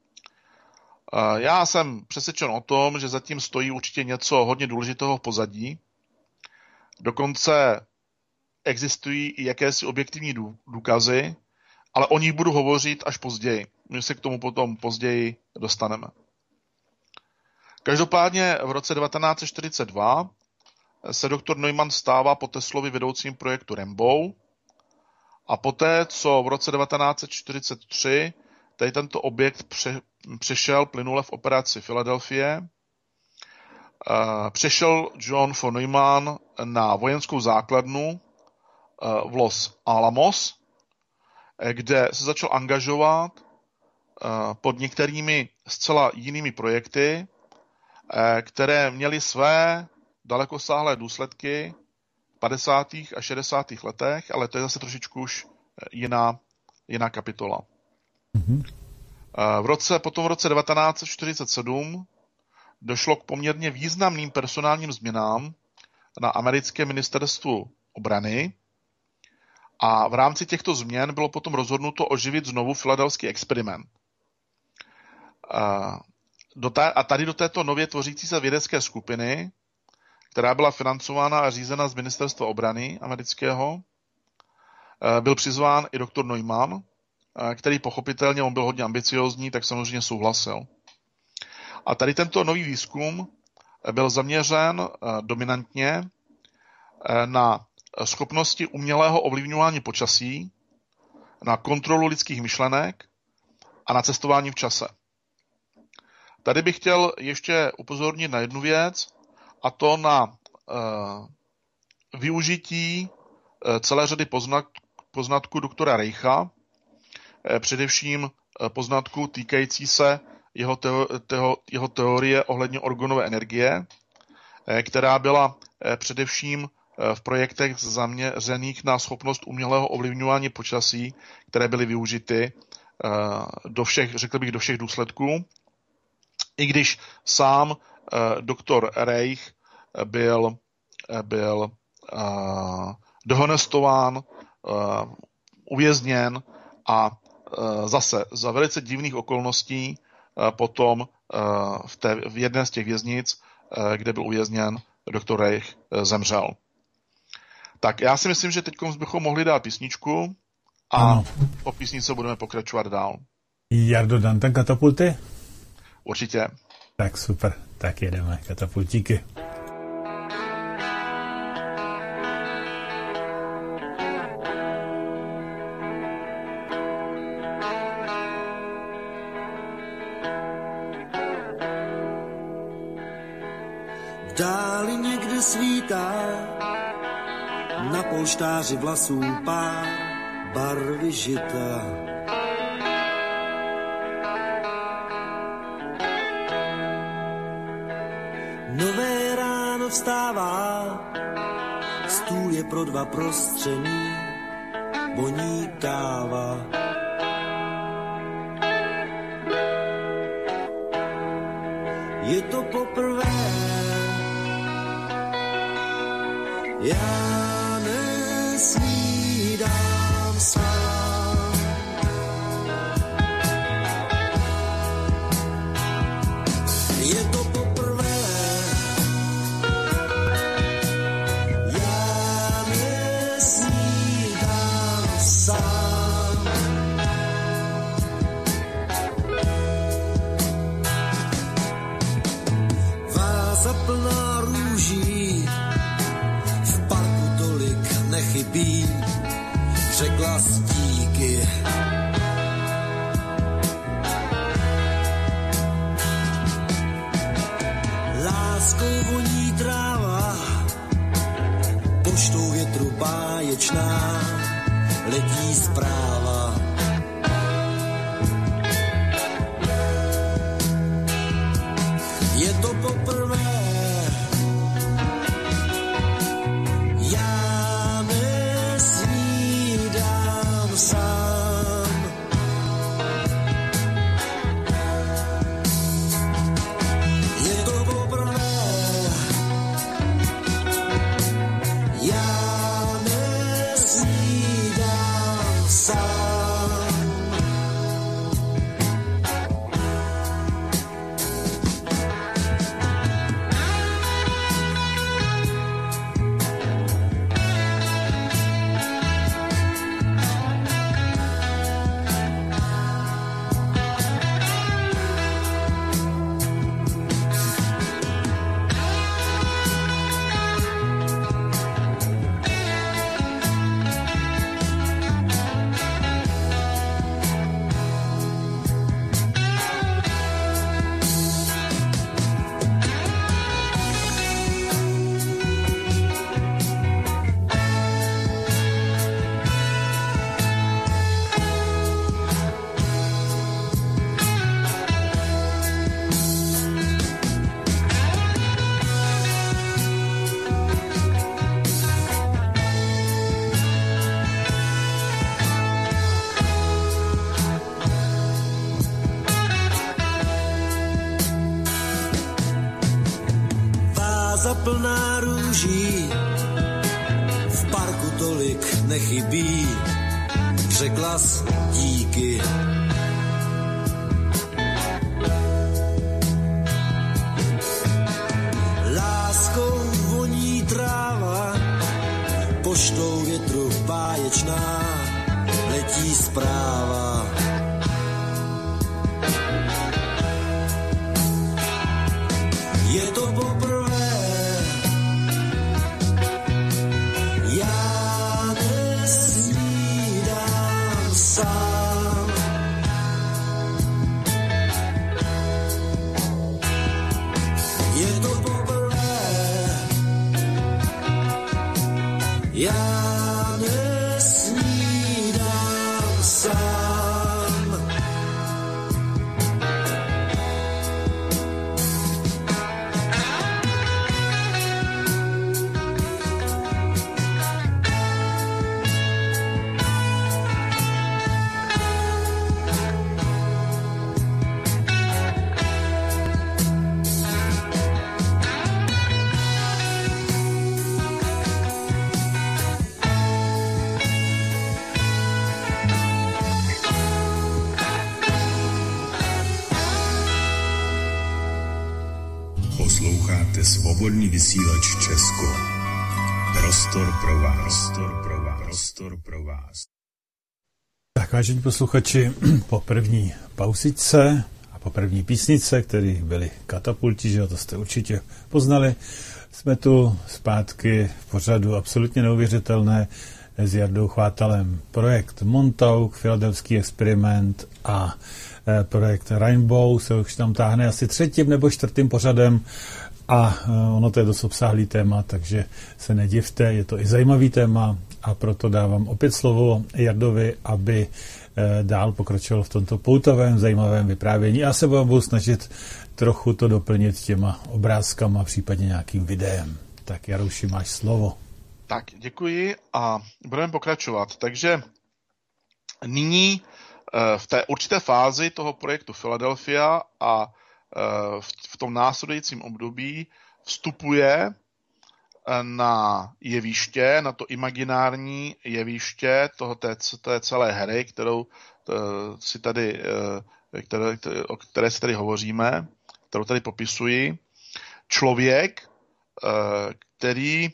Já jsem přesvědčen o tom, že zatím stojí určitě něco hodně důležitého v pozadí. Dokonce existují i jakési objektivní důkazy, ale o nich budu hovořit až později. My se k tomu potom později dostaneme. Každopádně v roce 1942 se doktor Neumann stává po Teslově vedoucím projektu Rainbow a poté, co v roce 1943 tady tento objekt přešel plynule v operaci Philadelphia, přešel John von Neumann na vojenskou základnu v Los Alamos, kde se začal angažovat pod některými zcela jinými projekty, které měly své dalekosáhlé důsledky v 50. a 60. letech, ale to je zase trošičku už jiná kapitola. Potom v roce 1947 došlo k poměrně významným personálním změnám na americkém ministerstvu obrany a v rámci těchto změn bylo potom rozhodnuto oživit znovu filadelský experiment. A tady do této nově tvořící se vědecké skupiny, která byla financována a řízena z ministerstva obrany amerického, byl přizván i doktor Neumann, který pochopitelně, on byl hodně ambiciózní, tak samozřejmě souhlasil. A tady tento nový výzkum byl zaměřen dominantně na schopnosti umělého ovlivňování počasí, na kontrolu lidských myšlenek a na cestování v čase. Tady bych chtěl ještě upozornit na jednu věc, a to na využití celé řady poznatků doktora Reicha, především poznatků týkající se jeho teorie ohledně orgonové energie, která byla především v projektech zaměřených na schopnost umělého ovlivňování počasí, které byly využity do všech důsledků. I když sám doktor Reich byl dehonestován, uvězněn a zase za velice divných okolností potom v jedné z těch věznic, kde byl uvězněn, doktor Reich zemřel. Tak já si myslím, že teď bychom mohli dát písničku a po písničce budeme pokračovat dál. Jardo, dám tam katapulty? Určitě. Tak super, tak jedeme, katapultíky. V dáli někde svítá, na polštáři vlasů pár barvy žita. Nové ráno vstává, stůl je pro dva prostřený, voní káva. Je to poprvé, já nesnídám sám. Je to poprvé, já nesnídám sám. Váza plná růží, nechybí, řekla díky. Láskou voní tráva, poštou větru báječná, letí zpráva. Je to poprvé, sám. Je to poprvé, já nesnídám sám. Plná růží, v parku tolik nechybí, řekla jsi díky. Láskou voní tráva, poštou větru báječná, letí zpráva. Je to poprvé, já nesnídám sám. Je to poprvé, já nesnídám sám. Posloucháte Svobodný vysílač Česko. Prostor pro vás. Prostor pro vás. Prostor pro vás. Tak, vážení posluchači, po první pauzičce a po první písnice, které byly Katapulti, že jo, to jste určitě poznali, jsme tu zpátky v pořadu absolutně neuvěřitelné s Jardou Chvátalem. Projekt Montauk, Filadelfský experiment a projekt Rainbow se už tam táhne asi 3. nebo 4. pořadem a ono to je dost obsáhlý téma, takže se nedivte, je to i zajímavý téma a proto dávám opět slovo Jardovi, aby dál pokračoval v tomto poutovém, zajímavém vyprávění. Já se budu snažit trochu to doplnit těma obrázkama, případně nějakým videem. Tak Jarouši, máš slovo. Tak, děkuji a budeme pokračovat. Takže nyní v té určité fázi toho projektu Philadelphia a v tom následujícím období vstupuje na jeviště, na to imaginární jeviště té celé hry, o které si tady hovoříme, kterou tady popisuji. Člověk, který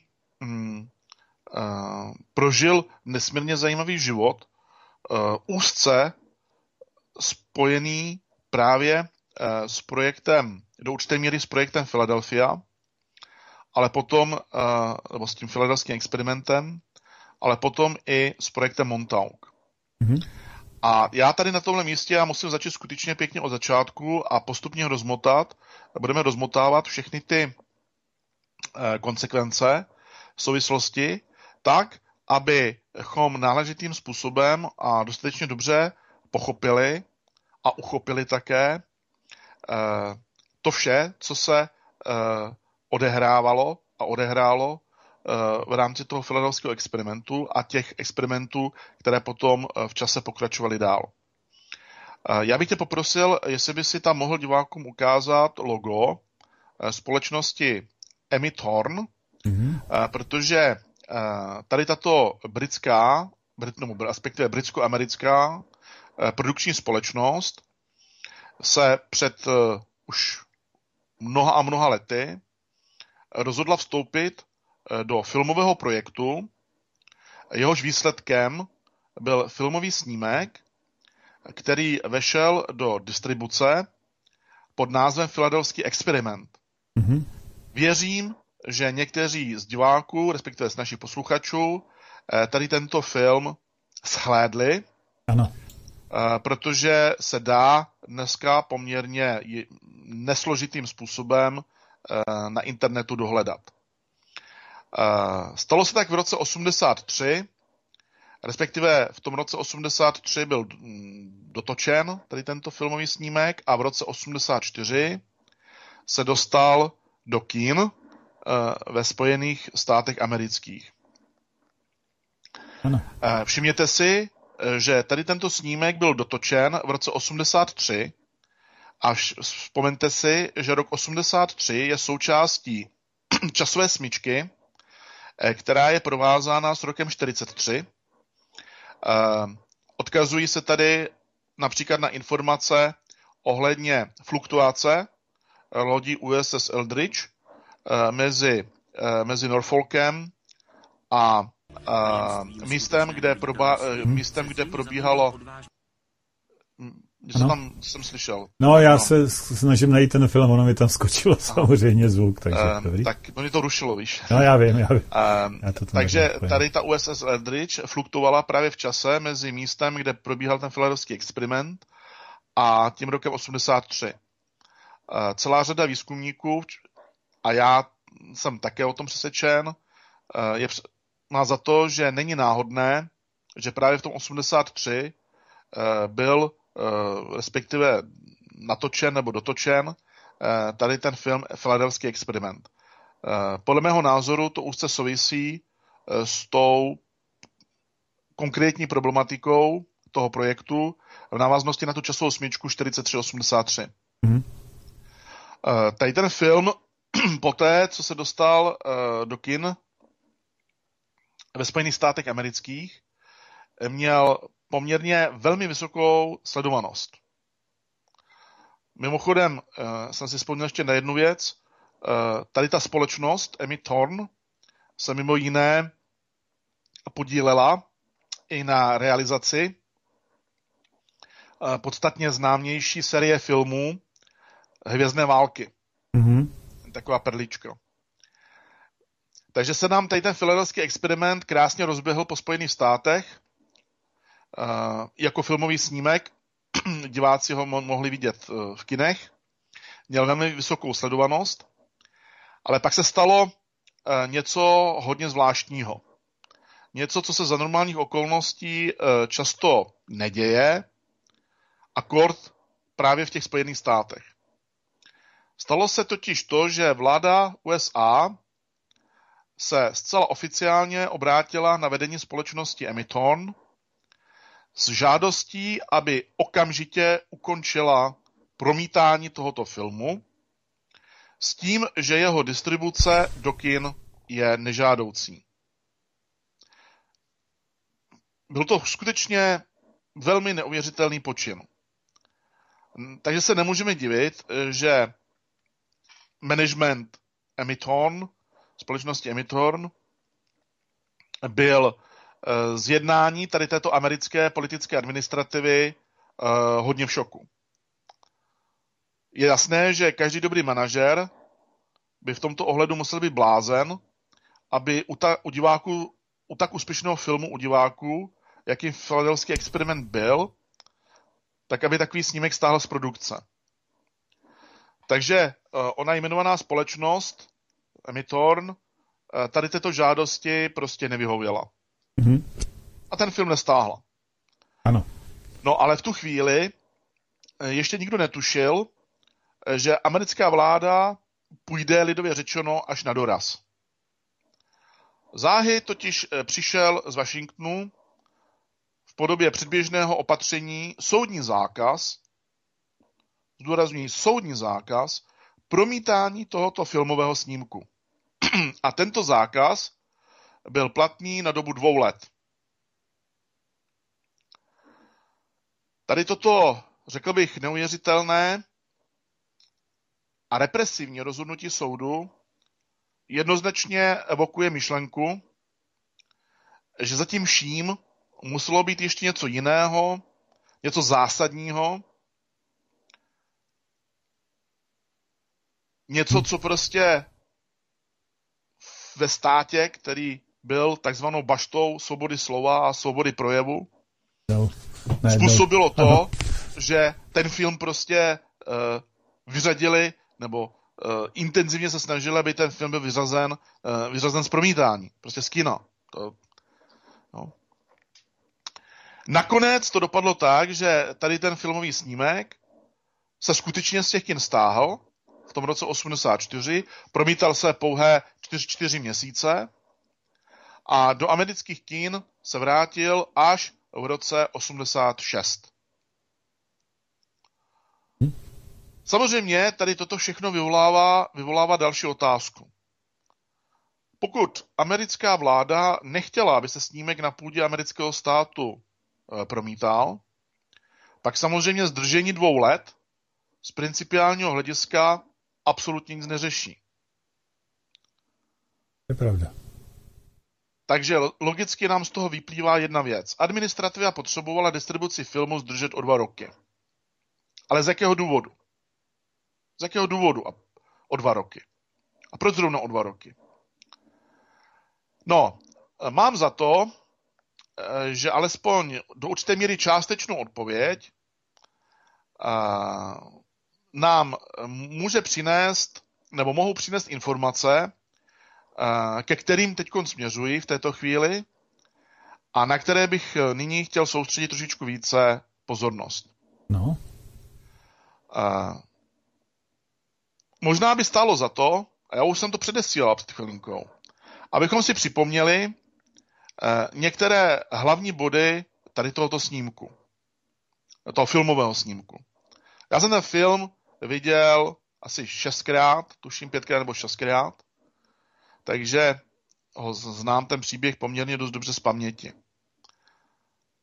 prožil nesmírně zajímavý život, úzce spojený právě s projektem, do určité míry s projektem Philadelphia, ale potom, nebo s tím filadelfským experimentem, ale potom i s projektem Montauk. Mm-hmm. A já tady na tomhle místě já musím začít skutečně pěkně od začátku a postupně ho rozmotat. Budeme rozmotávat všechny ty konsekvence, souvislosti, tak, abychom náležitým způsobem a dostatečně dobře pochopili a uchopili také to vše, co se odehrávalo a odehrálo v rámci toho filadelfského experimentu a těch experimentů, které potom v čase pokračovaly dál. Já bych tě poprosil, jestli by si tam mohl divákům ukázat logo společnosti Emmett Horn, protože tady tato respektive britsko-americká produkční společnost se před už mnoha a mnoha lety rozhodla vstoupit do filmového projektu. Jehož výsledkem byl filmový snímek, který vešel do distribuce pod názvem Filadelfský experiment. Mm-hmm. Věřím, že někteří z diváků, respektive z našich posluchačů, tady tento film shlédli, ano. Protože se dá dneska poměrně nesložitým způsobem na internetu dohledat. Stalo se tak v roce 83, respektive v tom roce 83 byl dotočen tady tento filmový snímek a v roce 84 se dostal do kin ve Spojených státech amerických. Ano. Všimněte si, že tady tento snímek byl dotočen v roce 83 a vzpomeňte si, že rok 83 je součástí časové smyčky, která je provázána s rokem 43. Odkazují se tady například na informace ohledně fluktuace lodí USS Eldridge mezi Norfolkem a místem, kde probíhalo. Něco tam jsem slyšel. No, já se snažím najít ten film, ono mi tam skočilo samozřejmě zvuk, takže dobrý. Tak mě to rušilo, víš. No, já vím. Takže tady ta USS Eldridge fluktuovala právě v čase mezi místem, kde probíhal ten filadelfský experiment a tím rokem 83. Celá řada výzkumníků, a já jsem také o tom přesvědčen, má za to, že není náhodné, že právě v tom 83 byl respektive natočen nebo dotočen tady ten film Filadelfský experiment. Podle mého názoru to úzce souvisí s tou konkrétní problematikou toho projektu v návaznosti na tu časovou smyčku 4383. Mm-hmm. Tady ten film poté, co se dostal do kin ve Spojených státech amerických, měl poměrně velmi vysokou sledovanost. Mimochodem, jsem si vzpomněl ještě na jednu věc. tady ta společnost Emmy Thorne se mimo jiné podílela i na realizaci podstatně známější série filmů Hvězdné války. Mm-hmm. Taková perlička. Takže se nám tady ten filadelský experiment krásně rozběhl po Spojených státech jako filmový snímek. Diváci ho mohli vidět v kinech. Měl velmi vysokou sledovanost. Ale pak se stalo něco hodně zvláštního. Něco, co se za normálních okolností často neděje, akord právě v těch Spojených státech. Stalo se totiž to, že vláda USA se zcela oficiálně obrátila na vedení společnosti Emmy Thorne s žádostí, aby okamžitě ukončila promítání tohoto filmu s tím, že jeho distribuce do kin je nežádoucí. Byl to skutečně velmi neuvěřitelný počin. Takže se nemůžeme divit, že management Emmy Thorne, společnosti Emmy Thorne, byl z jednání tady této americké politické administrativy hodně v šoku. Je jasné, že každý dobrý manažer by v tomto ohledu musel být blázen, aby u tak úspěšného filmu u diváků, jakým Filadelský experiment byl, tak aby takový snímek stáhl z produkce. Takže ona jmenovaná společnost Emmy Thorne tady této žádosti prostě nevyhověla. Mm-hmm. A ten film nestáhla. Ano. No ale v tu chvíli ještě nikdo netušil, že americká vláda půjde lidově řečeno až na doraz. Záhy totiž přišel z Washingtonu v podobě předběžného opatření soudní zákaz, zdůrazňuji soudní zákaz, promítání tohoto filmového snímku. A tento zákaz byl platný na dobu 2 let. Tady toto, řekl bych, neuvěřitelné a represivní rozhodnutí soudu jednoznačně evokuje myšlenku, že za tím vším muselo být ještě něco jiného, něco zásadního, něco, co prostě ve státě, který byl takzvanou baštou svobody slova a svobody projevu, způsobilo to, že ten film prostě vyřadili, nebo intenzivně se snažili, aby ten film byl vyřazen z promítání, prostě z kina. No. Nakonec to dopadlo tak, že tady ten filmový snímek se skutečně z těch kin stáhl v tom roce 1984, promítal se pouhé 4 měsíce a do amerických kin se vrátil až v roce 1986. Samozřejmě tady toto všechno vyvolává další otázku. Pokud americká vláda nechtěla, aby se snímek na půdě amerického státu promítal, pak samozřejmě zdržení 2 let z principiálního hlediska absolutně nic neřeší. Je pravda. Takže logicky nám z toho vyplývá jedna věc. Administrativa potřebovala distribuci filmu zdržet o 2 roky. Ale z jakého důvodu? Z jakého důvodu o 2 roky? A proč zrovna o 2 roky? No, mám za to, že alespoň do určité míry částečnou odpověď nám může přinést, nebo mohou přinést informace, ke kterým teď směřuji v této chvíli a na které bych nyní chtěl soustředit trošičku více pozornost. No. Možná by stálo za to, a já už jsem to předesílal před chvilinkou, abychom si připomněli některé hlavní body tady tohoto snímku, toho filmového snímku. Já jsem ten film viděl asi 6krát, tuším 5krát nebo 6krát, takže ho znám ten příběh poměrně dost dobře z paměti.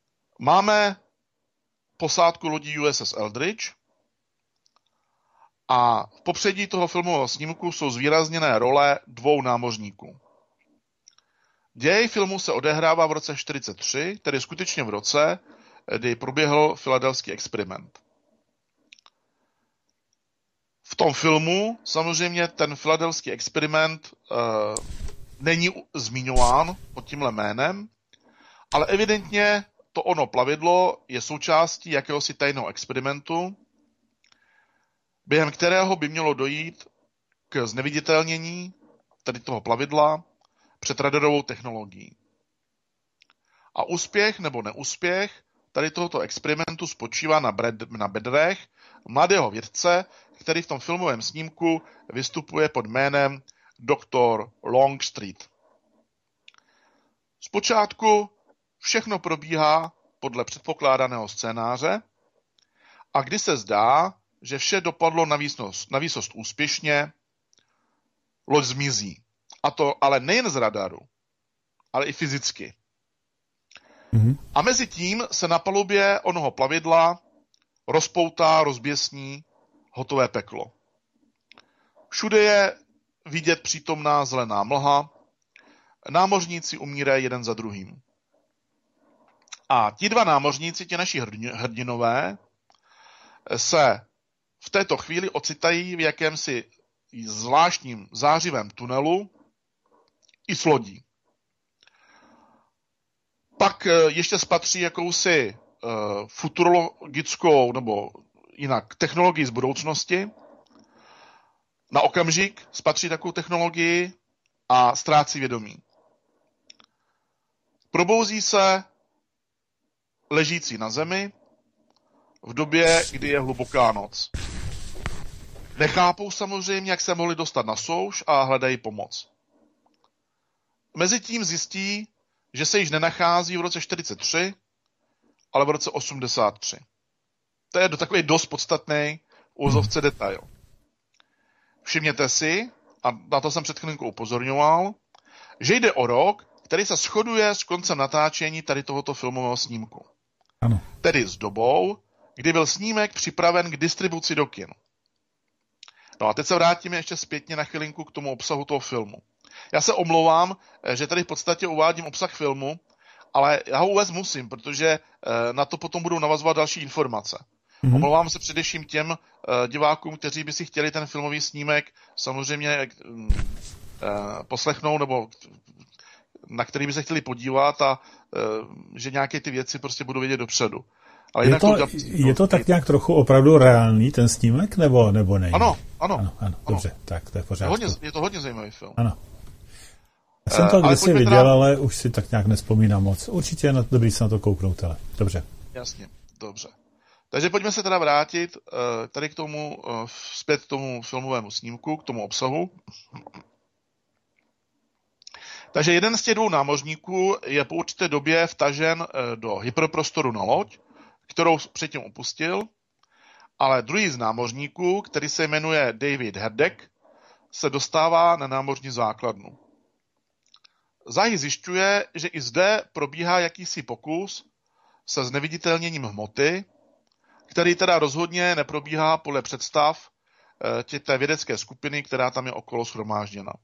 Máme posádku lodí USS Eldridge A v popředí toho filmového snímku jsou zvýrazněné role 2 námořníků. Děj filmu se odehrává v roce 1943, tedy skutečně v roce, kdy proběhl filadelský experiment. V tom filmu samozřejmě ten filadelský experiment není zmiňován pod tímhle jménem, ale evidentně to ono plavidlo je součástí jakéhosi tajného experimentu, během kterého by mělo dojít k zneviditelnění tady toho plavidla před radarovou technologií. A úspěch nebo neúspěch tady tohoto experimentu spočívá na bedrech mladého vědce, který v tom filmovém snímku vystupuje pod jménem Dr. Longstreet. Zpočátku všechno probíhá podle předpokládaného scénáře a když se zdá, že vše dopadlo na výsost úspěšně, loď zmizí. A to ale nejen z radaru, ale i fyzicky. Mm-hmm. A mezi tím se na palubě onoho plavidla rozpoutá, rozběsní hotové peklo. Všude je vidět přítomná zelená mlha, námořníci umírají jeden za druhým. A ti 2 námořníci, ti naši hrdinové, se v této chvíli ocitají v jakémsi zvláštním zářivém tunelu i s lodí. Pak ještě spatří jakousi futurologickou nebo jinak technologii z budoucnosti. Na okamžik spatří takovou technologii a ztrácí vědomí. Probouzí se ležící na zemi v době, kdy je hluboká noc. Nechápou samozřejmě, jak se mohli dostat na souš a hledají pomoc. Mezitím zjistí, že se již nenachází v roce 1943, ale v roce 1983. To je takový dost podstatný úzovce detail. Všimněte si, a na to jsem před chvílinkou upozorňoval, že jde o rok, který se shoduje s koncem natáčení tady tohoto filmového snímku. Ano. Tedy s dobou, kdy byl snímek připraven k distribuci do kin. No a teď se vrátíme ještě zpětně na chvilinku k tomu obsahu toho filmu. Já se omlouvám, že tady v podstatě uvádím obsah filmu, ale já ho uvést musím, protože na to potom budou navazovat další informace. Mm-hmm. Omlouvám se především těm divákům, kteří by si chtěli ten filmový snímek samozřejmě poslechnout, nebo na který by se chtěli podívat a že nějaké ty věci prostě budou vědět dopředu. Ale je to tak nějak trochu opravdu reálný ten snímek, nebo ne? Ano. Dobře, tak to je v pořádku. Je to hodně zajímavý film. Ano. Já jsem to kdysi viděl, ale už si tak nějak nespomínám moc. Určitě je dobrý se na to kouknout, ale dobře. Jasně, dobře. Takže pojďme se teda vrátit tady k tomu, zpět k tomu filmovému snímku, k tomu obsahu. Takže jeden z těch 2 námořníků je po určité době vtažen do hyperprostoru na loď, kterou předtím opustil, ale druhý z námořníků, který se jmenuje David Herdek, se dostává na námořní základnu. Záhy zjišťuje, že i zde probíhá jakýsi pokus se zneviditelněním hmoty, který teda rozhodně neprobíhá podle představ té vědecké skupiny, která tam je okolo shromážděna.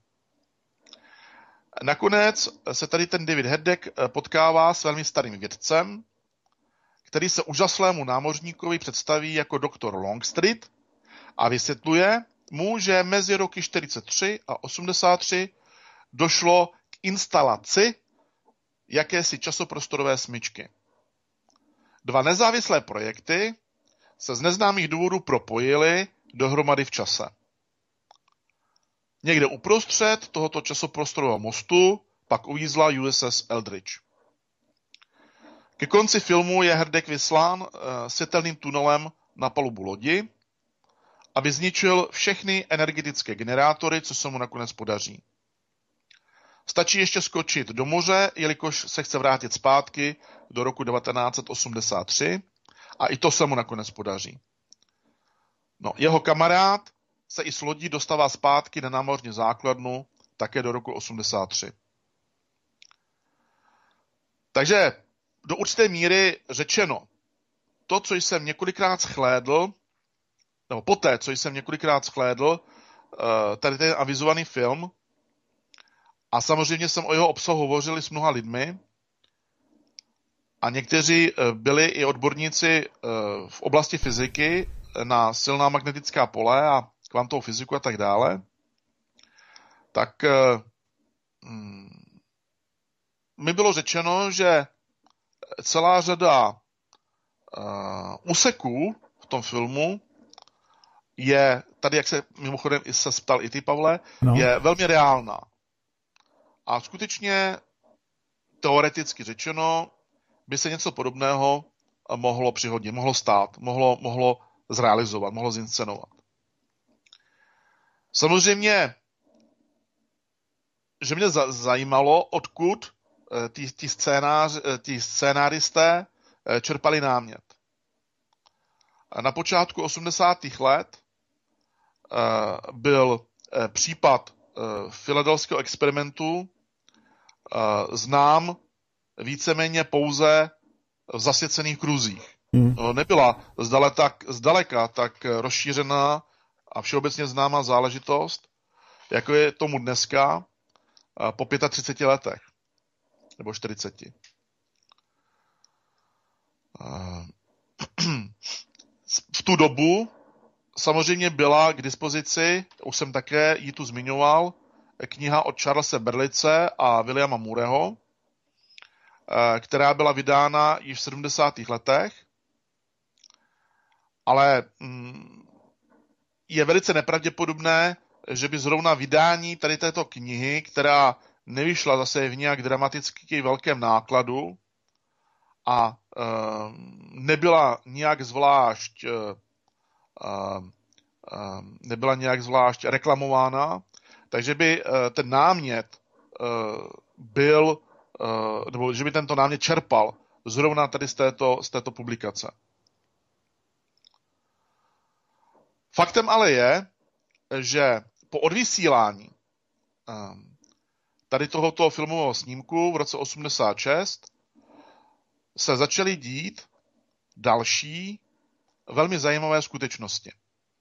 Nakonec se tady ten David Herdek potkává s velmi starým vědcem, který se úžaslému námořníkovi představí jako doktor Longstreet a vysvětluje mu, že mezi roky 43 a 83 došlo k instalaci jakési časoprostorové smyčky. 2 nezávislé projekty se z neznámých důvodů propojily dohromady v čase. Někde uprostřed tohoto časoprostorového mostu pak uvízla USS Eldridge. Ke konci filmu je Herdek vyslán světelným tunelem na palubu lodi, aby zničil všechny energetické generátory, co se mu nakonec podaří. Stačí ještě skočit do moře, jelikož se chce vrátit zpátky do roku 1983 a i to se mu nakonec podaří. No, jeho kamarád se i s lodí dostává zpátky na námořní základnu také do roku 1983. Takže do určité míry řečeno, to, co jsem několikrát shlédl nebo poté, co jsem několikrát shlédl tady ten avizovaný film, a samozřejmě jsem o jeho obsahu hovořil s mnoha lidmi, a někteří byli i odborníci v oblasti fyziky na silná magnetická pole a kvantovou fyziku a tak dále, tak mi bylo řečeno, že celá řada úseků v tom filmu je, tady jak se mimochodem se ptal i ty, Pavle, je velmi reálná. A skutečně teoreticky řečeno by se něco podobného mohlo přihodit, mohlo stát, mohlo zrealizovat, mohlo zinscenovat. Samozřejmě, že mě zajímalo, odkud ti scénáristé čerpali námět. Na počátku 80. let byl případ filadelskského experimentu znám víceméně pouze v zasvěcených kruzích. Nebyla zdaleka tak rozšířená a všeobecně známá záležitost, jako je tomu dneska po 35 letech. Nebo 40. V tu dobu samozřejmě byla k dispozici, už jsem také ji tu zmiňoval, kniha od Charlese Berlice a Williama Mooreho, která byla vydána již v 70. letech, ale je velice nepravděpodobné, že by zrovna vydání tady této knihy, která nevyšla zase v nějak dramaticky velkém nákladu a nebyla nějak zvlášť reklamována, takže by ten námět byl, nebo že by tento námět čerpal zrovna tady z této publikace. Faktem ale je, že po odvysílání tady tohoto filmového snímku v roce 86 se začaly dít další velmi zajímavé skutečnosti.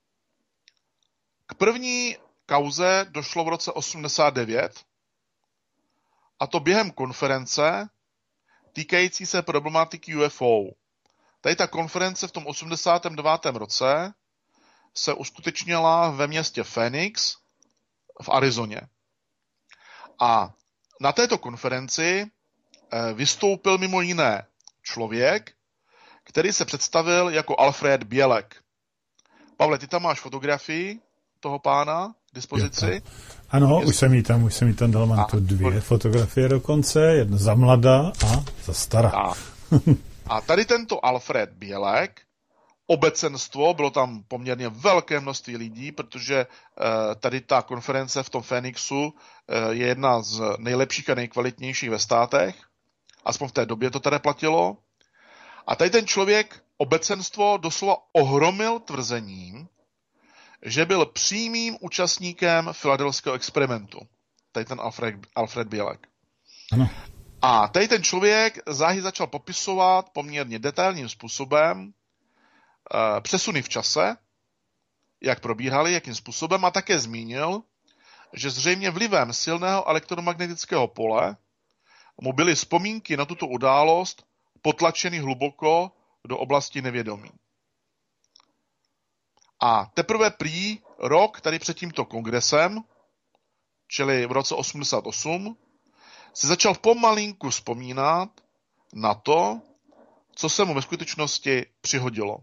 K první kauze došlo v roce 89, a to během konference týkající se problematiky UFO. Tady ta konference v tom 89. roce se uskutečnila ve městě Phoenix v Arizoně. A na této konferenci vystoupil mimo jiné člověk, který se představil jako Alfred Bělek. Pavle, ty tam máš fotografii toho pána k dispozici? Ano, už jsem jí tam dal, mám tu 2 fotografie dokonce, jedna za mladá a za stará. A tady tento Alfred Bělek, obecenstvo, bylo tam poměrně velké množství lidí, protože tady ta konference v tom Phoenixu je jedna z nejlepších a nejkvalitnějších ve státech, aspoň v té době to tady platilo. A tady ten člověk obecenstvo doslova ohromil tvrzením, že byl přímým účastníkem filadelského experimentu. Tady ten Alfred Bělek. Ano. A tady ten člověk záhy začal popisovat poměrně detailním způsobem přesuny v čase, jak probíhaly, jakým způsobem, a také zmínil, že zřejmě vlivem silného elektromagnetického pole mu byly vzpomínky na tuto událost potlačeny hluboko do oblasti nevědomí. A teprve prý rok tady před tímto kongresem, čili v roce 88, se začal pomalinku vzpomínat na to, co se mu ve skutečnosti přihodilo.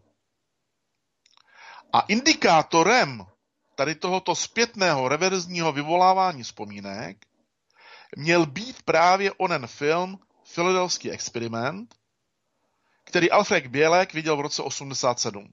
A indikátorem tady tohoto zpětného reverzního vyvolávání vzpomínek měl být právě onen film Filadelský experiment, který Alfred Bělek viděl v roce 87.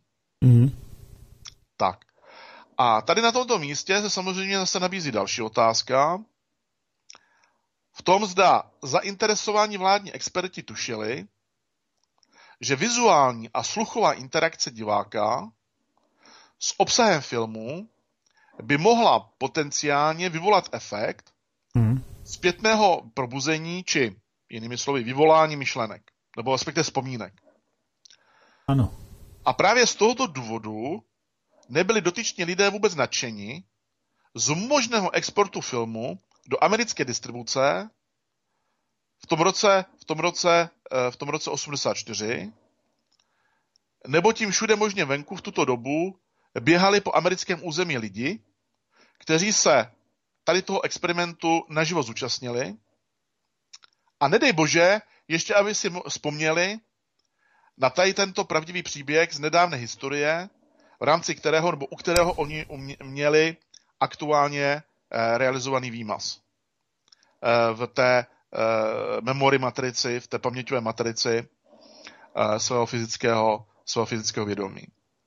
Tak. A tady na tomto místě se samozřejmě zase nabízí další otázka. V tom, zda zainteresovaní vládní experti tušili, že vizuální a sluchová interakce diváka s obsahem filmu by mohla potenciálně vyvolat efekt zpětného probuzení, či jinými slovy vyvolání myšlenek, nebo respektive vzpomínek. Ano. A právě z tohoto důvodu nebyli dotyční lidé vůbec nadšeni z možného exportu filmu do americké distribuce v tom roce 84, nebo tím všude možně venku v tuto dobu běhali po americkém území lidi, kteří se tady toho experimentu naživo zúčastnili a nedej bože, ještě aby si vzpomněli na tady tento pravdivý příběh z nedávné historie, v rámci kterého nebo u kterého oni měli aktuálně realizovaný výmaz v té memory matrici, v té paměťové matrici svého fyzického vědomí.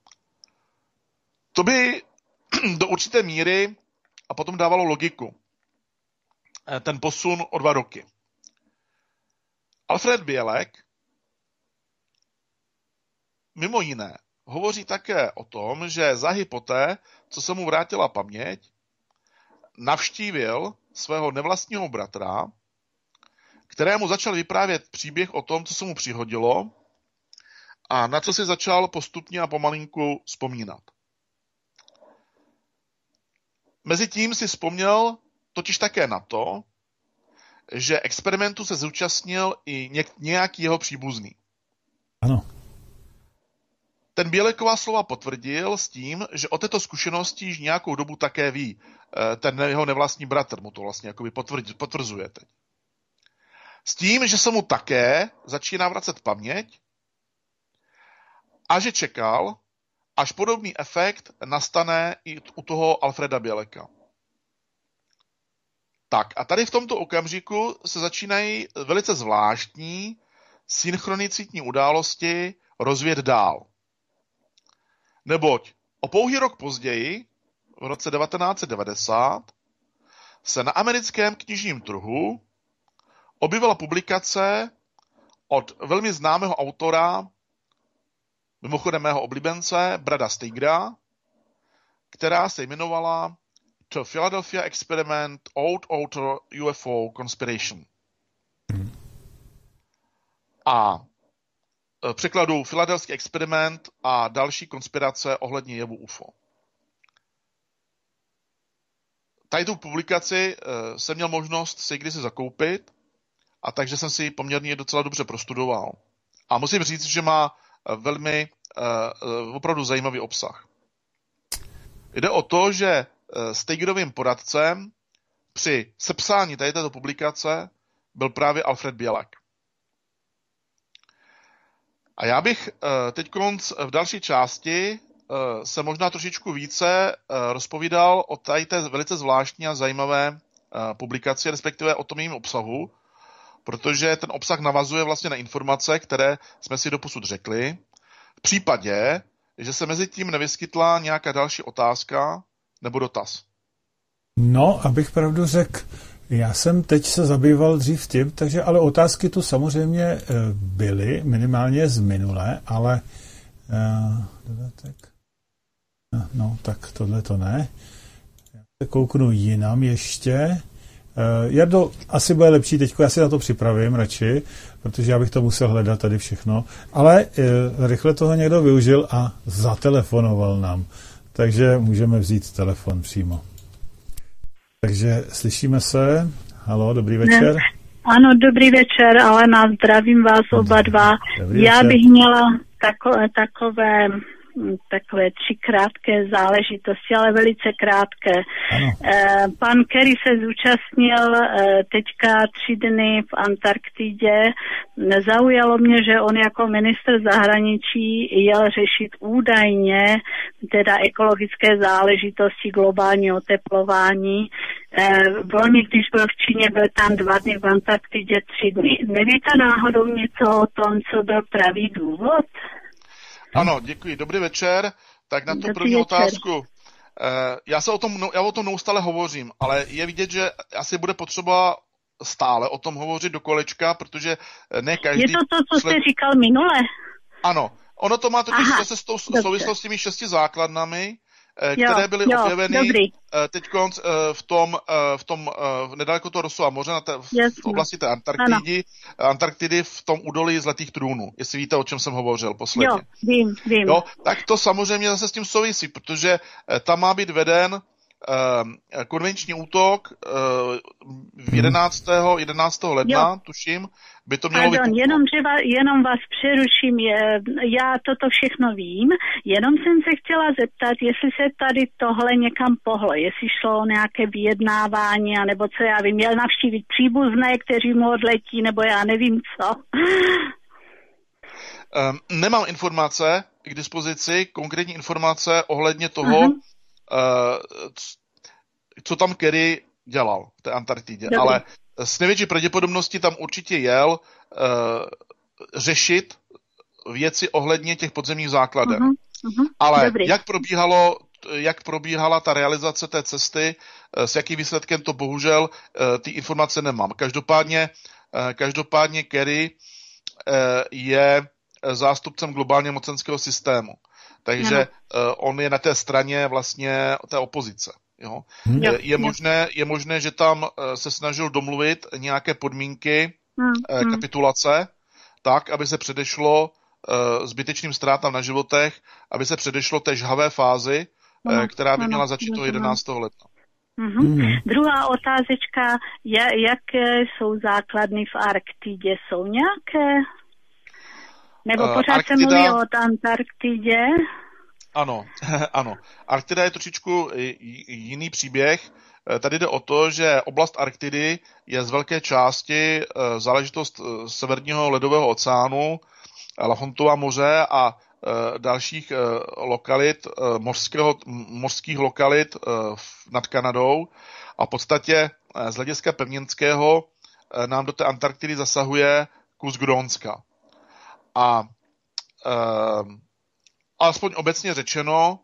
To by do určité míry a potom dávalo logiku. Ten posun o 2 roky. Alfred Bělek mimo jiné hovoří také o tom, že záhy poté, co se mu vrátila paměť, navštívil svého nevlastního bratra, kterému začal vyprávět příběh o tom, co se mu přihodilo a na co si začal postupně a pomalinku vzpomínat. Mezitím si vzpomněl totiž také na to, že experimentu se zúčastnil i nějaký jeho příbuzný. Ano. Ten Běleková slova potvrdil s tím, že o této zkušenosti již nějakou dobu také ví. Ten jeho nevlastní bratr mu to vlastně jakoby potvrzuje teď. S tím, že se mu také začíná vracet paměť a že čekal, až podobný efekt nastane i u toho Alfreda Běleka. Tak a tady v tomto okamžiku se začínají velice zvláštní synchronicitní události rozvíjet dál. Neboť o pouhý rok později, v roce 1990, se na americkém knižním trhu objevila publikace od velmi známého autora, mimochodem mého oblíbence, Brada Steigera, která se jmenovala The Philadelphia Experiment Old Outer UFO Conspiration. A v překladu Filadelský experiment a další konspirace ohledně jevu UFO. Tady tu publikaci jsem měl možnost si kdysi zakoupit, a takže jsem si ji poměrně docela dobře prostudoval. A musím říct, že má velmi opravdu zajímavý obsah. Jde o to, že Steigerovým poradcem při sepsání tady této publikace byl právě Alfred Bělek. A já bych teď v další části se možná trošičku více rozpovídal o tady té velice zvláštní a zajímavé publikaci, respektive o tom jejím obsahu, protože ten obsah navazuje vlastně na informace, které jsme si doposud řekli. V případě, že se mezi tím nevyskytla nějaká další otázka nebo dotaz. No, abych pravdu řekl, já jsem teď se zabýval dřív tím, takže ale otázky tu samozřejmě byly, minimálně z minulé, ale no, tak tohle to ne. Já se kouknu jinam ještě. Jardo, asi bude lepší teďko, já si na to připravím radši, protože já bych to musel hledat tady všechno, ale rychle toho někdo využil a zatelefonoval nám, takže můžeme vzít telefon přímo. Takže slyšíme se. Haló, dobrý večer. Ano, dobrý večer, Alena, zdravím vás oba dva. Já bych měla takové 3 krátké záležitosti, ale velice krátké. Pan Kerry se zúčastnil teďka 3 dny v Antarktidě. Zaujalo mě, že on jako ministr zahraničí jel řešit údajně teda ekologické záležitosti, globální oteplování. Loni, když byl v Číně, byl tam 2 dny, v Antarktidě 3 dny. Nevíte náhodou něco o tom, co byl pravý důvod? Ano, děkuji. Dobrý večer. Tak na tu první otázku. Já o tom neustále hovořím, ale je vidět, že asi bude potřeba stále o tom hovořit do kolečka, protože ne každý... Je to, co jste říkal minule? Ano. Ono to má totiž zase s tou souvislostí 6 základnami, které byly objeveny v tom nedaleko toho Rosova moře, v oblasti té Antarktidy, v tom údolí Zlatých trůnů, jestli víte, o čem jsem hovořil posledně. Jo, vím. Jo, tak to samozřejmě zase s tím souvisí, protože tam má být veden konvenční útok 11. ledna, tuším, by to mělo vypuknout. Jenom vás přeruším, já toto všechno vím, jenom jsem se chtěla zeptat, jestli se tady tohle někam pohlo, jestli šlo o nějaké vyjednávání, anebo co já vím, měl navštívit příbuzné, kteří mu odletí, nebo já nevím co. Nemám informace k dispozici, konkrétní informace ohledně toho, co tam Kerry dělal v té Antarktidě, ale s největší pravděpodobností tam určitě jel řešit věci ohledně těch podzemních základen. Ale jak probíhala ta realizace té cesty, s jakým výsledkem, to bohužel ty informace nemám. Každopádně Kerry je zástupcem globálně mocenského systému. Takže on je na té straně vlastně té opozice. Jo? Je možné, že tam se snažil domluvit nějaké podmínky kapitulace, tak, aby se předešlo zbytečným ztrátám na životech, aby se předešlo té žhavé fázi, která by měla začít 11. ledna. Druhá otázečka, jaké jsou základny v Arktidě? Jsou nějaké? Nebo pořád se mluví o Antarktidě? Ano. Arktida je trošičku jiný příběh. Tady jde o to, že oblast Arktidy je z velké části záležitost severního ledového oceánu, Lahontova moře a dalších lokalit, mořských lokalit nad Kanadou. A v podstatě z hlediska pevninského nám do té Antarktidy zasahuje kus Grónska. A alespoň obecně řečeno,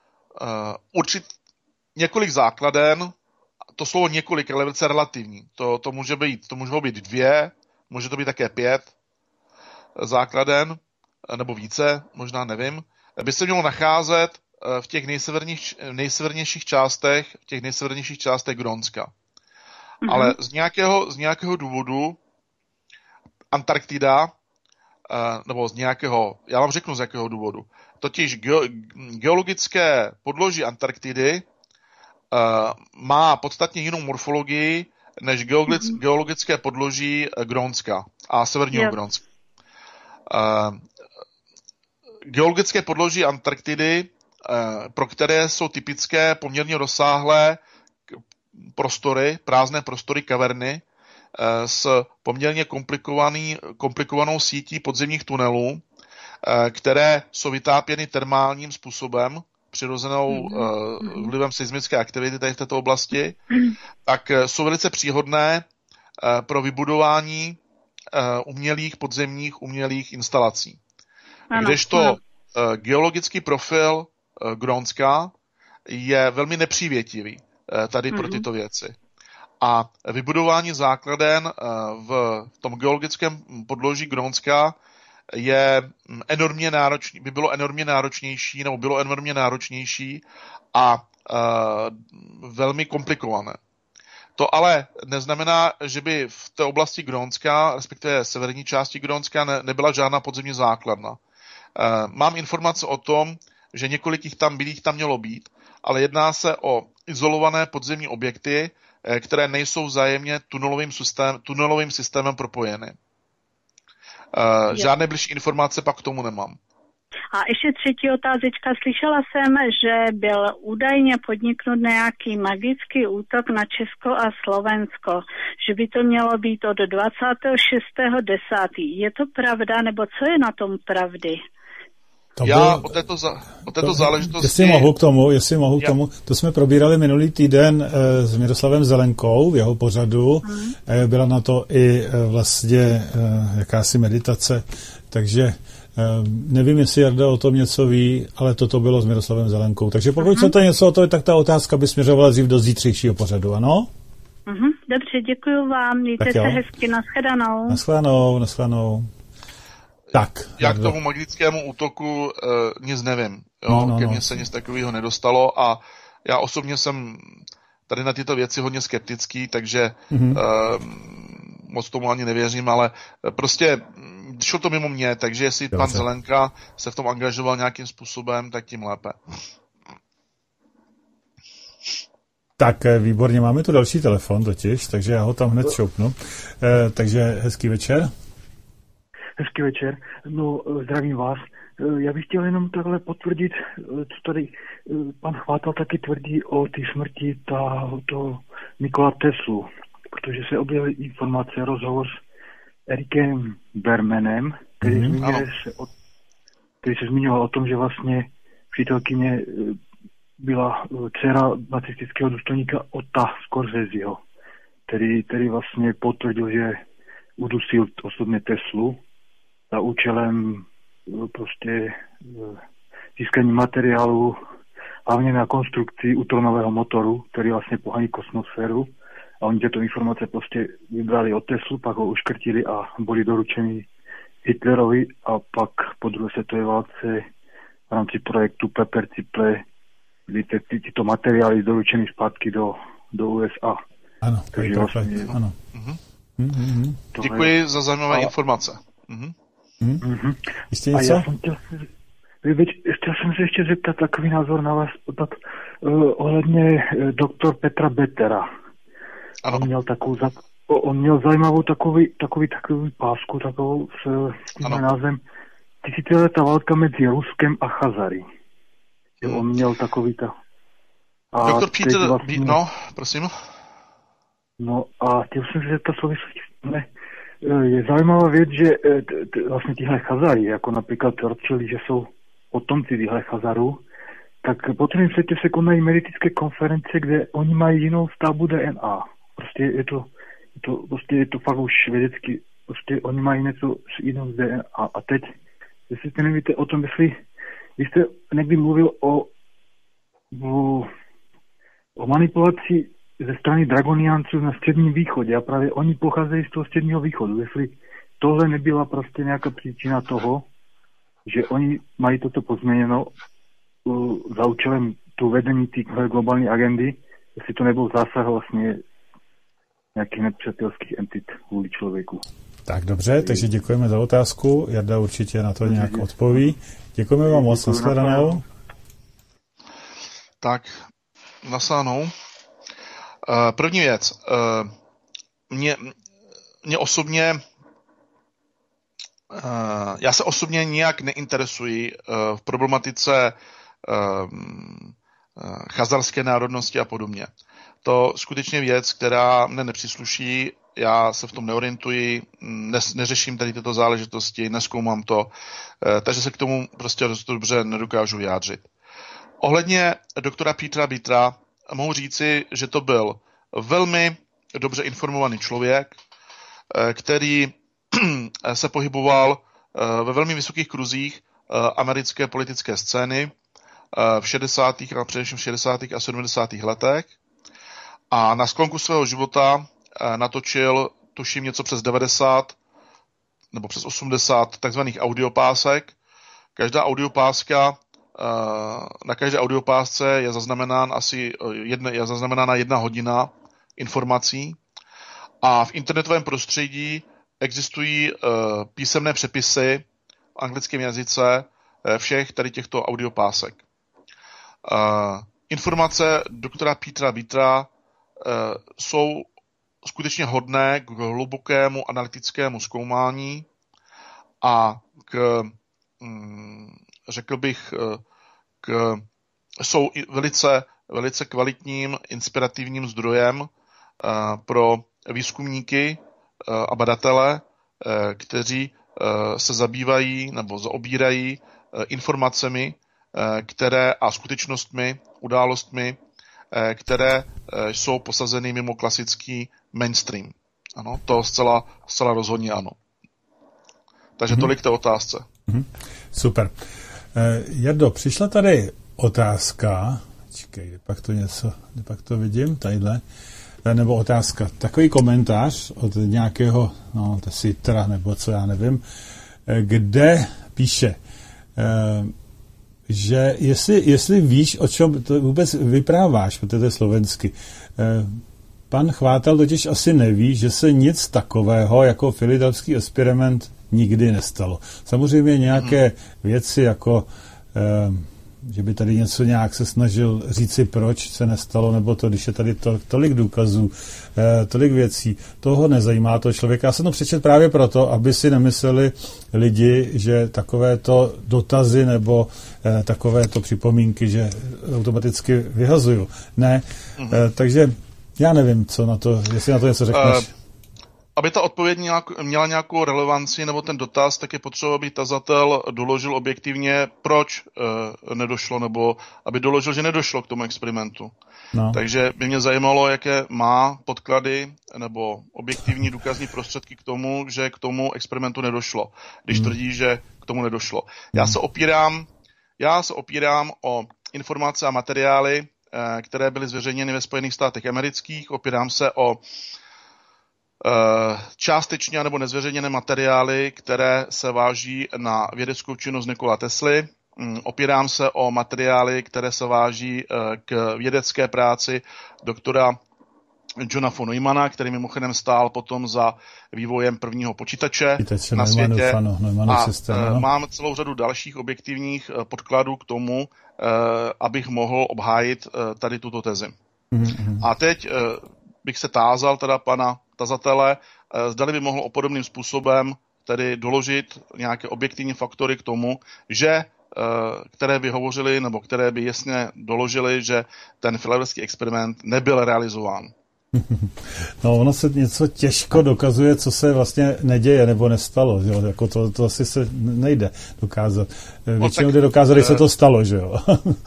několik základen, to slovo několik, ale velice relativní. To můžou být 2, může to být také 5 základen, nebo více, možná nevím, by se mělo nacházet v těch nejsevernějších částech Grónska. Ale z nějakého důvodu Antarktida, nebo já vám řeknu z jakého důvodu. Totiž geologické podloží Antarktidy má podstatně jinou morfologii než geologické podloží Grónska a severního Grónska. Geologické podloží Antarktidy, pro které jsou typické poměrně rozsáhlé prázdné prostory, kaverny, s poměrně komplikovanou sítí podzemních tunelů, které jsou vytápěny termálním způsobem, přirozenou vlivem seismické aktivity tady v této oblasti, tak jsou velice příhodné pro vybudování umělých instalací. Kdežto geologický profil Grónska je velmi nepřívětivý tady pro tyto věci. A vybudování základen v tom geologickém podloží Grónska bylo enormně náročnější a velmi komplikované. To ale neznamená, že by v té oblasti Grónska, respektive severní části Grónska, nebyla žádná podzemní základna. Mám informace o tom, že několik jich tam mělo být, ale jedná se o izolované podzemní objekty, které nejsou vzájemně tunelovým systémem propojeny. Žádné bližší informace pak k tomu nemám. A ještě třetí otázečka. Slyšela jsem, že byl údajně podniknut nějaký magický útok na Česko a Slovensko. Že by to mělo být od 26.10. Je to pravda, nebo co je na tom pravdy? O této záležitosti... Jestli mohu k tomu, to jsme probírali minulý týden s Miroslavem Zelenkou v jeho pořadu. Byla na to i vlastně jakási meditace, takže nevím, jestli Jarda o tom něco ví, ale toto bylo s Miroslavem Zelenkou. Takže pokud chcete něco o to, tak ta otázka by směřovala dřív do zítřejšího pořadu, ano? Dobře, děkuji vám, mějte se hezky, nashledanou. Tak. Já k tomu magickému útoku nic nevím. Ke mně se nic takového nedostalo a Já osobně jsem tady na tyto věci hodně skeptický, takže moc tomu ani nevěřím, ale prostě šlo to mimo mě, takže jestli pan Zelenka se v tom angažoval nějakým způsobem, tak tím lépe. Tak výborně, máme tu další telefon totiž, takže já ho tam hned šoupnu. Takže hezký večer. Hezký večer. No, zdravím vás. Já bych chtěl jenom takhle potvrdit, co tady pan Chvátal taky tvrdí o té smrti toho Nikola Teslu, protože se objevily informace, rozhovor s Erikem Bermanem, který se zmiňoval o tom, že vlastně přítelkyně byla dcera nacistického důstojníka Otta Scorseseho, který vlastně potvrdil, že udusil osobně Teslu za účelem prostě získání materiálu, hlavně na konstrukci utronového motoru, který vlastně pohání kosmosféru. A oni tyto informace prostě vybrali od Teslu, pak ho uškrtili a byli doručeni Hitlerovi a pak po druhé světové válce v rámci projektu Pepper Ciple byly tyto materiály doručeny zpátky do USA. Ano, takže vlastně, ano. Děkuji za zajímavé informace. Ještě něco? A chtěl jsem se ještě zeptat takový názor na vás ohledně doktor Petra Bettera. On měl zajímavou takový pásku, takovou s tím názvem 1000letá válka mezi Ruskem a Chazary. On měl takový Doktor Peter, vlastně, prosím. No a chtěl jsem se zeptat souvislosti. Je zajímavá věc, že vlastně tihle Chazary, jako například Rothschildi, že jsou potomci tihle Chazarů, tak po celém světě se konají medicínské konference, kde oni mají jinou stavbu DNA. Prostě je to fakt už vědecky, prostě oni mají něco jiného z DNA. A teď, jestli jste nevíte o tom, jestli vy jste někdy mluvil o manipulaci ze strany Dragoniánců na Středním východě a právě oni pocházejí z toho Středního východu. Jestli tohle nebyla prostě nějaká příčina toho, že oni mají toto pozměněno za účelem tu vedení té globální agendy, jestli to nebyl zásah vlastně nějakých nepřátelských entit kvůli člověku. Tak dobře, takže děkujeme za otázku. Jarda určitě na to nějak odpoví. Děkujeme vám moc, nashledanou. Tak, nasánou. První věc. Mě osobně, já se osobně nijak neinteresuji v problematice chazarské národnosti a podobně. To skutečně věc, která mne nepřísluší, já se v tom neorientuji, neřeším tady tyto záležitosti, nezkoumám to, takže se k tomu prostě dobře nedokážu vyjádřit. Ohledně doktora Petra Bettera mohu říci, že to byl velmi dobře informovaný člověk, který se pohyboval ve velmi vysokých kruzích americké politické scény v 60. a především v 60. a 70. letech a na sklonku svého života natočil, tuším, něco přes 90 nebo přes 80 takzvaných audiopásek. Každá audiopáska, na každé audiopásce je zaznamenána 1 hodina informací a v internetovém prostředí existují písemné přepisy v anglickém jazyce všech tady těchto audiopásek. Informace doktora Petra Bettera jsou skutečně hodné k hlubokému analytickému zkoumání a řekl bych, jsou velice kvalitním, inspirativním zdrojem pro výzkumníky a badatele, kteří se zabývají nebo zaobírají informacemi, a skutečnostmi, událostmi, které jsou posazeny mimo klasický mainstream. Ano, to zcela rozhodně ano. Takže tolik té otázce. Super. Jardo, přišla tady otázka, kde pak to vidím, tadyhle, nebo otázka, takový komentář od nějakého, Sitra, nebo co já nevím, kde píše, že jestli víš, o čem to vůbec vypráváš, protože to je slovensky. Pan Chvátal totiž asi neví, že se nic takového jako filadelfský experiment nikdy nestalo. Samozřejmě nějaké věci jako že by tady něco nějak se snažil říci, proč se nestalo, nebo to, když je tady tolik důkazů, tolik věcí, toho nezajímá toho člověka. Já jsem to přečet právě proto, aby si nemysleli lidi, že takovéto dotazy nebo takovéto připomínky, že automaticky vyhazuju. Ne, takže já nevím, co na to, jestli na to něco řekneš. Aby ta odpověď měla nějakou relevanci nebo ten dotaz, tak je potřeba, aby tazatel doložil objektivně, proč nedošlo, nebo aby doložil, že nedošlo k tomu experimentu. No. Takže by mě zajímalo, jaké má podklady nebo objektivní důkazní prostředky k tomu, že k tomu experimentu nedošlo, když tvrdí, že k tomu nedošlo. Já se opírám o informace a materiály, které byly zveřejněny ve Spojených státech amerických, opírám se o částečně nebo nezveřejněné materiály, které se váží na vědeckou činnost Nikola Tesly. Opírám se o materiály, které se váží k vědecké práci doktora Johna von Neumanna, který mimochodem stál potom za vývojem prvního počítače na světě. Mám celou řadu dalších objektivních podkladů k tomu, abych mohl obhájit tady tuto tezi. A teď bych se tázal teda pana tazatele, zdali by mohl podobným způsobem tedy doložit nějaké objektivní faktory k tomu, že které by hovořili nebo které by jasně doložili, že ten filadelfský experiment nebyl realizován. No, ono se něco těžko dokazuje, co se vlastně neděje nebo nestalo, že jo? Jako to asi se nejde dokázat. Většinou jde dokázat, když se to stalo, že jo?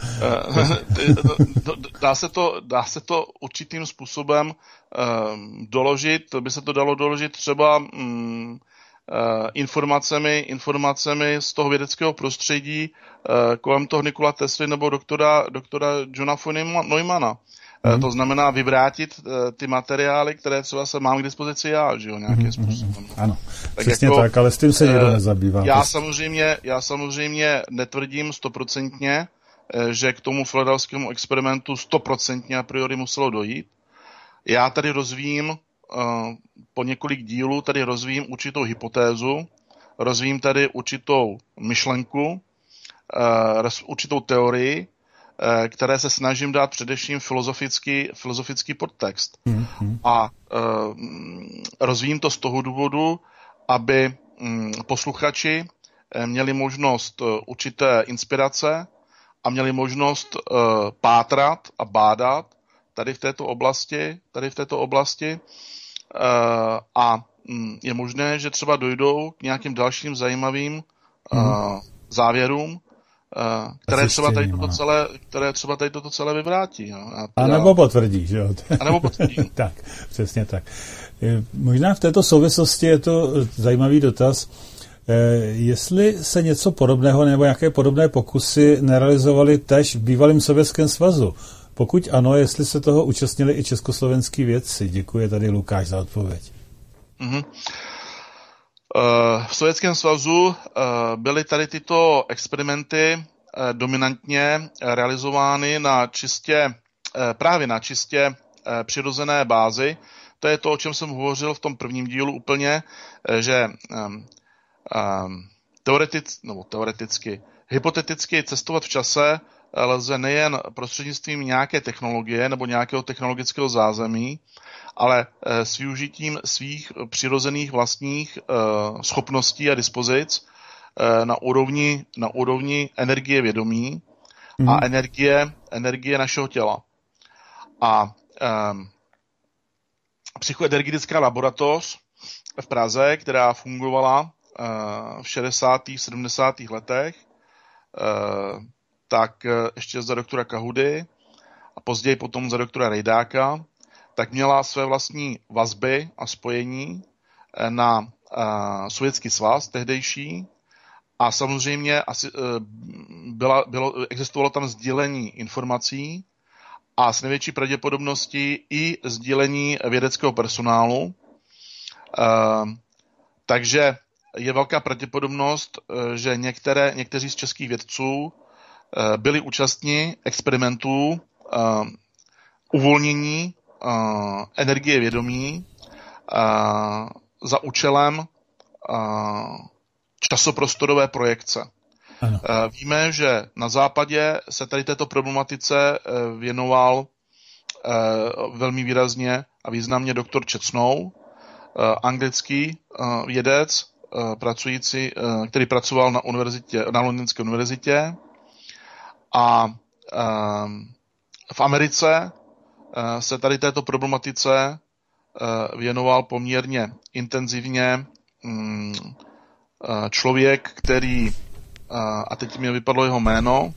Dá se to určitým způsobem doložit, by se to dalo doložit třeba informacemi z toho vědeckého prostředí kolem toho Nikola Tesly nebo doktora Johna von Neumanna. To znamená vyvrátit ty materiály, které třeba se mám k dispozici já, že jo, nějakým způsobem. Ano, tak přesně jako, tak, ale s tím se nikdo nezabývá. Já samozřejmě netvrdím 100%, že k tomu filadelfskému experimentu 100% a priori muselo dojít. Já tady rozvíjím po několik dílů, tady rozvíjím určitou hypotézu, rozvíjím tady určitou myšlenku, určitou teorii, které se snažím dát především filozofický podtext. A rozvíjím to z toho důvodu, aby posluchači měli možnost určité inspirace a měli možnost pátrat a bádat tady v této oblasti a je možné, že třeba dojdou k nějakým dalším zajímavým závěrům, které třeba tady toto celé vyvrátí. Jo. A nebo potvrdí, že jo? A nebo potvrdí. Tak, přesně tak. Možná v této souvislosti je to zajímavý dotaz, jestli se něco podobného nebo nějaké podobné pokusy nerealizovaly též v bývalém Sovětském svazu. Pokud ano, jestli se toho účastnili i československý vědci. Děkuji tady Lukáš za odpověď. V Sovětském svazu byly tady tyto experimenty dominantně realizovány právě na čistě přirozené bázi. To je to, o čem jsem hovořil v tom prvním dílu úplně, že hypoteticky cestovat v čase lze nejen prostřednictvím nějaké technologie nebo nějakého technologického zázemí, ale s využitím svých přirozených vlastních schopností a dispozic na úrovni energie vědomí a energie našeho těla. A psychoenergetická laboratoř v Praze, která fungovala v 60. 70. letech, tak ještě za doktora Kahudy a později potom za doktora Rejdáka, tak měla své vlastní vazby a spojení na Sovětský svaz tehdejší a samozřejmě existovalo tam sdílení informací a s největší pravděpodobností i sdílení vědeckého personálu. Takže je velká pravděpodobnost, že někteří z českých vědců byli účastní experimentů uvolnění energie vědomí za účelem časoprostorové projekce. Ano. Víme, že na západě se tady této problematice věnoval velmi výrazně a významně doktor Čecnou, anglický vědec, který pracoval na Londýnské univerzitě. A v Americe se tady této problematice věnoval poměrně intenzivně člověk, který, a teď mi vypadlo jeho jméno,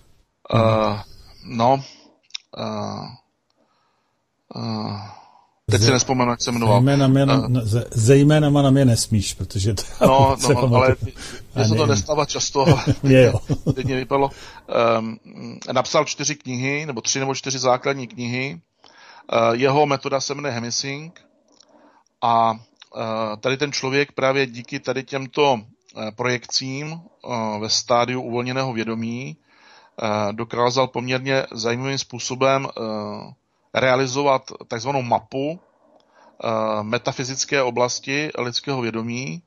teď si nespomenu, jak se jmenoval. Zejména na mě nesmíš, protože to ale mně se to nestává často, teď mě vypadlo. Napsal 4 knihy, nebo 3 nebo 4 základní knihy. Jeho metoda se jmenuje Hemisync a tady ten člověk právě díky tady těmto projekcím ve stádiu uvolněného vědomí dokázal poměrně zajímavým způsobem realizovat takzvanou mapu metafyzické oblasti lidského vědomí.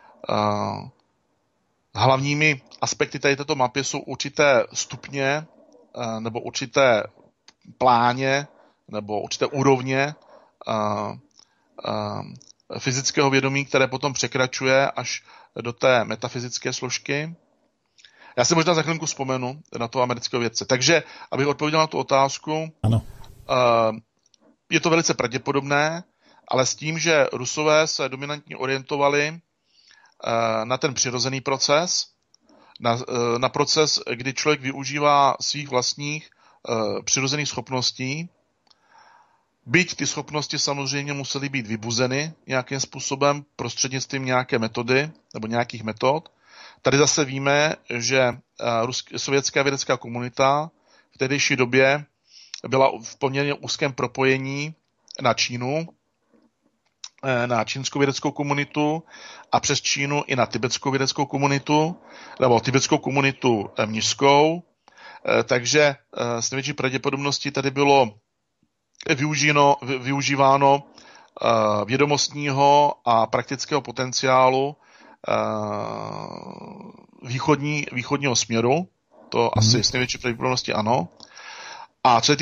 Hlavními aspekty tady této mapy jsou určité stupně nebo určité pláně nebo určité úrovně fyzického vědomí, které potom překračuje až do té metafyzické složky. Já si možná za chvilku vzpomenu na toho amerického vědce. Takže, abych odpověděl na tu otázku, ano. Je to velice pravděpodobné, ale s tím, že Rusové se dominantně orientovali na ten přirozený proces, na proces, kdy člověk využívá svých vlastních přirozených schopností, byť ty schopnosti samozřejmě musely být vybuzeny nějakým způsobem prostřednictvím nějaké metody nebo nějakých metod. Tady zase víme, že sovětská vědecká komunita v tehdejší době byla v poměrně úzkém propojení na Čínu, na čínskou vědeckou komunitu a přes Čínu i na tibetskou vědeckou komunitu, nebo tibetskou komunitu mnišskou. Takže s největší pravděpodobností tady bylo využíváno vědomostního a praktického potenciálu východního směru. To asi s největší pravděpodobností ano. A co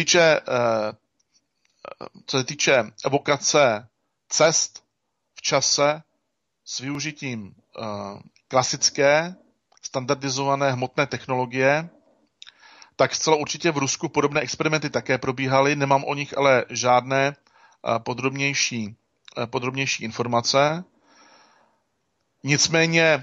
se týče evokace cest v čase s využitím klasické, standardizované hmotné technologie, tak zcela určitě v Rusku podobné experimenty také probíhaly. Nemám o nich ale žádné podrobnější informace. Nicméně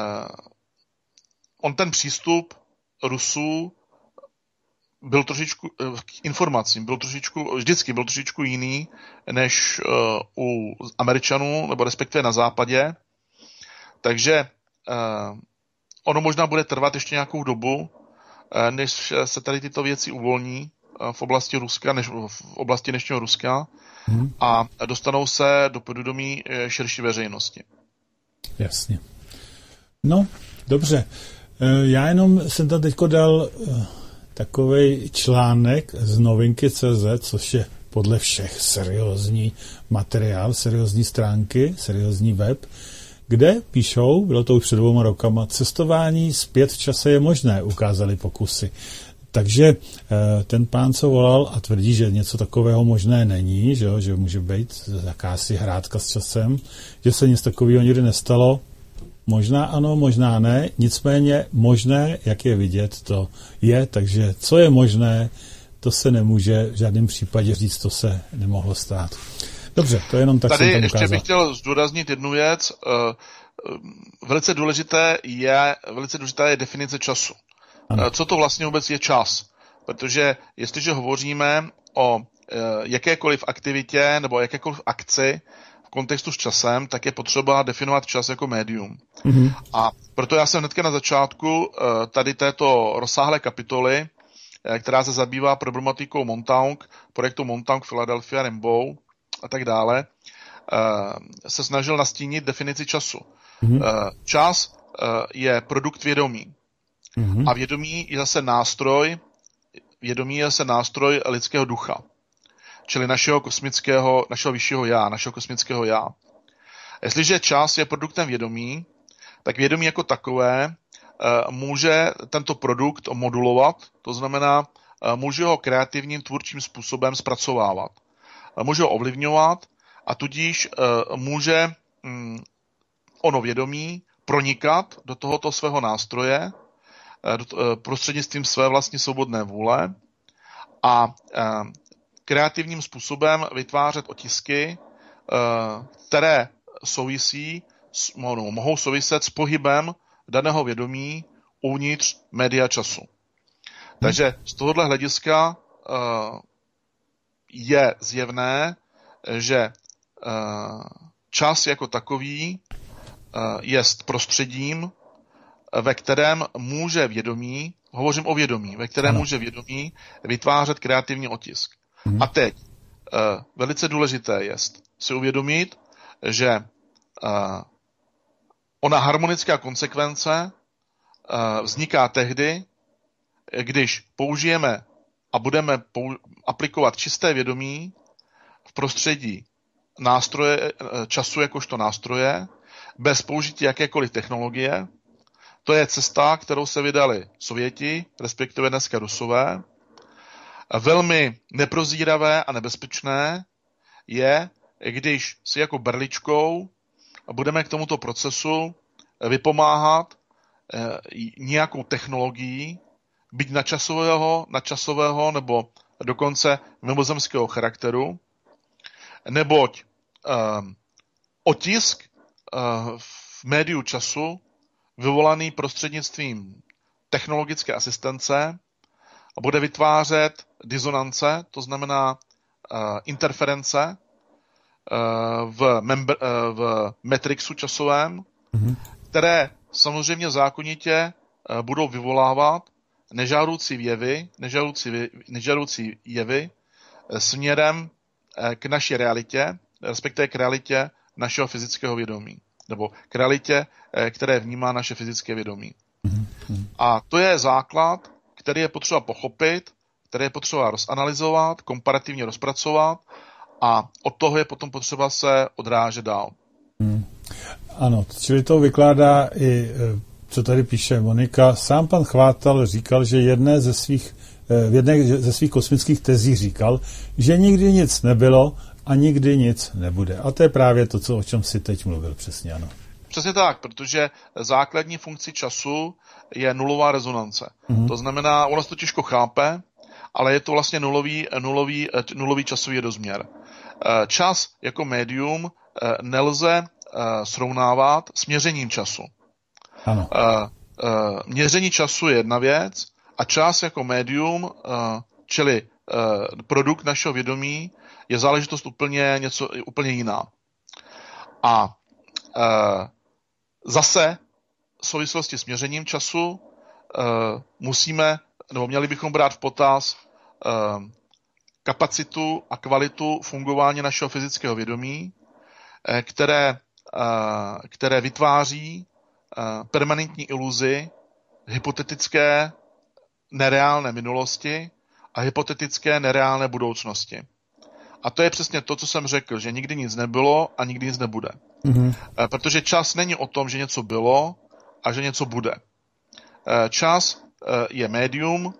ten přístup Rusů byl trošičku k informacím, vždycky byl trošičku jiný než u Američanů, nebo respektive na západě. Takže ono možná bude trvat ještě nějakou dobu, než se tady tyto věci uvolní v oblasti Ruska, než v oblasti dnešního Ruska a dostanou se do povědomí širší veřejnosti. Jasně. No, dobře. Já jenom jsem tam teďko dal takovej článek z Novinky.cz, což je podle všech seriózní materiál, seriózní stránky, seriózní web, kde píšou, bylo to už před 2 rokama, cestování zpět v čase je možné, ukázali pokusy. Takže ten pán, co volal a tvrdí, že něco takového možné není, že může být jakási hrádka s časem, že se nic takového nikdy nestalo, možná ano, možná ne, nicméně možné, jak je vidět, to je, takže co je možné, to se nemůže v žádném případě říct, to se nemohlo stát. Dobře, to je jenom tak. Tady ještě bych chtěl zdůraznit jednu věc. Velice důležitá je definice času. Ano. Co to vlastně vůbec je čas? Protože jestliže hovoříme o jakékoliv aktivitě nebo jakékoliv akci v kontextu s časem, tak je potřeba definovat čas jako médium. Mm-hmm. A proto já jsem hnedka na začátku tady této rozsáhlé kapitoly, která se zabývá problematikou Montauk, projektu Montauk, Philadelphia, Rainbow a tak dále, se snažil nastínit definici času. Mm-hmm. Čas je produkt vědomí. A vědomí je zase nástroj lidského ducha, čili našeho vyššího já, našeho kosmického já. A jestliže čas je produktem vědomí, tak vědomí jako takové může tento produkt modulovat, to znamená, může ho kreativním tvůrčím způsobem zpracovávat. Může ho ovlivňovat a tudíž může ono vědomí pronikat do tohoto svého nástroje prostřednictvím své vlastní svobodné vůle a kreativním způsobem vytvářet otisky, které mohou souviset s pohybem daného vědomí uvnitř média času. Takže z tohohle hlediska je zjevné, že čas jako takový je prostředím, ve kterém může vědomí, hovořím o vědomí, ve kterém může vědomí vytvářet kreativní otisk. A teď velice důležité je si uvědomit, že ona harmonická konsekvence vzniká tehdy, když použijeme a budeme aplikovat čisté vědomí v prostředí času jakožto nástroje, bez použití jakékoliv technologie. To je cesta, kterou se vydali Sověti, respektive dneska Rusové. Velmi neprozíravé a nebezpečné je, když si jako berličkou budeme k tomuto procesu vypomáhat nějakou technologií, byť nadčasového nebo dokonce mimozemského charakteru, neboť otisk v médiu času vyvolaný prostřednictvím technologické asistence bude vytvářet disonance, to znamená interference v matrixu časovém, které samozřejmě zákonitě budou vyvolávat nežádoucí jevy směrem k naší realitě, respektive k realitě našeho fyzického vědomí, nebo k realitě, které vnímá naše fyzické vědomí. A to je základ, který je potřeba pochopit, který je potřeba rozanalyzovat, komparativně rozpracovat a od toho je potom potřeba se odrážet dál. Ano, čili to vykládá i, co tady píše Monika. Sám pan Chvátal říkal, že v jedné ze svých kosmických tezí říkal, že nikdy nic nebylo a nikdy nic nebude. A to je právě to, o čem si teď mluvil přesně, ano. Přesně tak, protože základní funkcí času je nulová rezonance. To znamená, ono se to těžko chápe, ale je to vlastně nulový časový rozměr. Čas jako médium nelze srovnávat s měřením času. Ano. Měření času je jedna věc a čas jako médium, čili produkt našeho vědomí, je záležitost úplně jiná. A zase v souvislosti s měřením času měli bychom brát v potaz kapacitu a kvalitu fungování našeho fyzického vědomí, které vytváří permanentní iluzi hypotetické nereálné minulosti a hypotetické nereálné budoucnosti. A to je přesně to, co jsem řekl, že nikdy nic nebylo a nikdy nic nebude. Protože čas není o tom, že něco bylo a že něco bude. Čas je médium,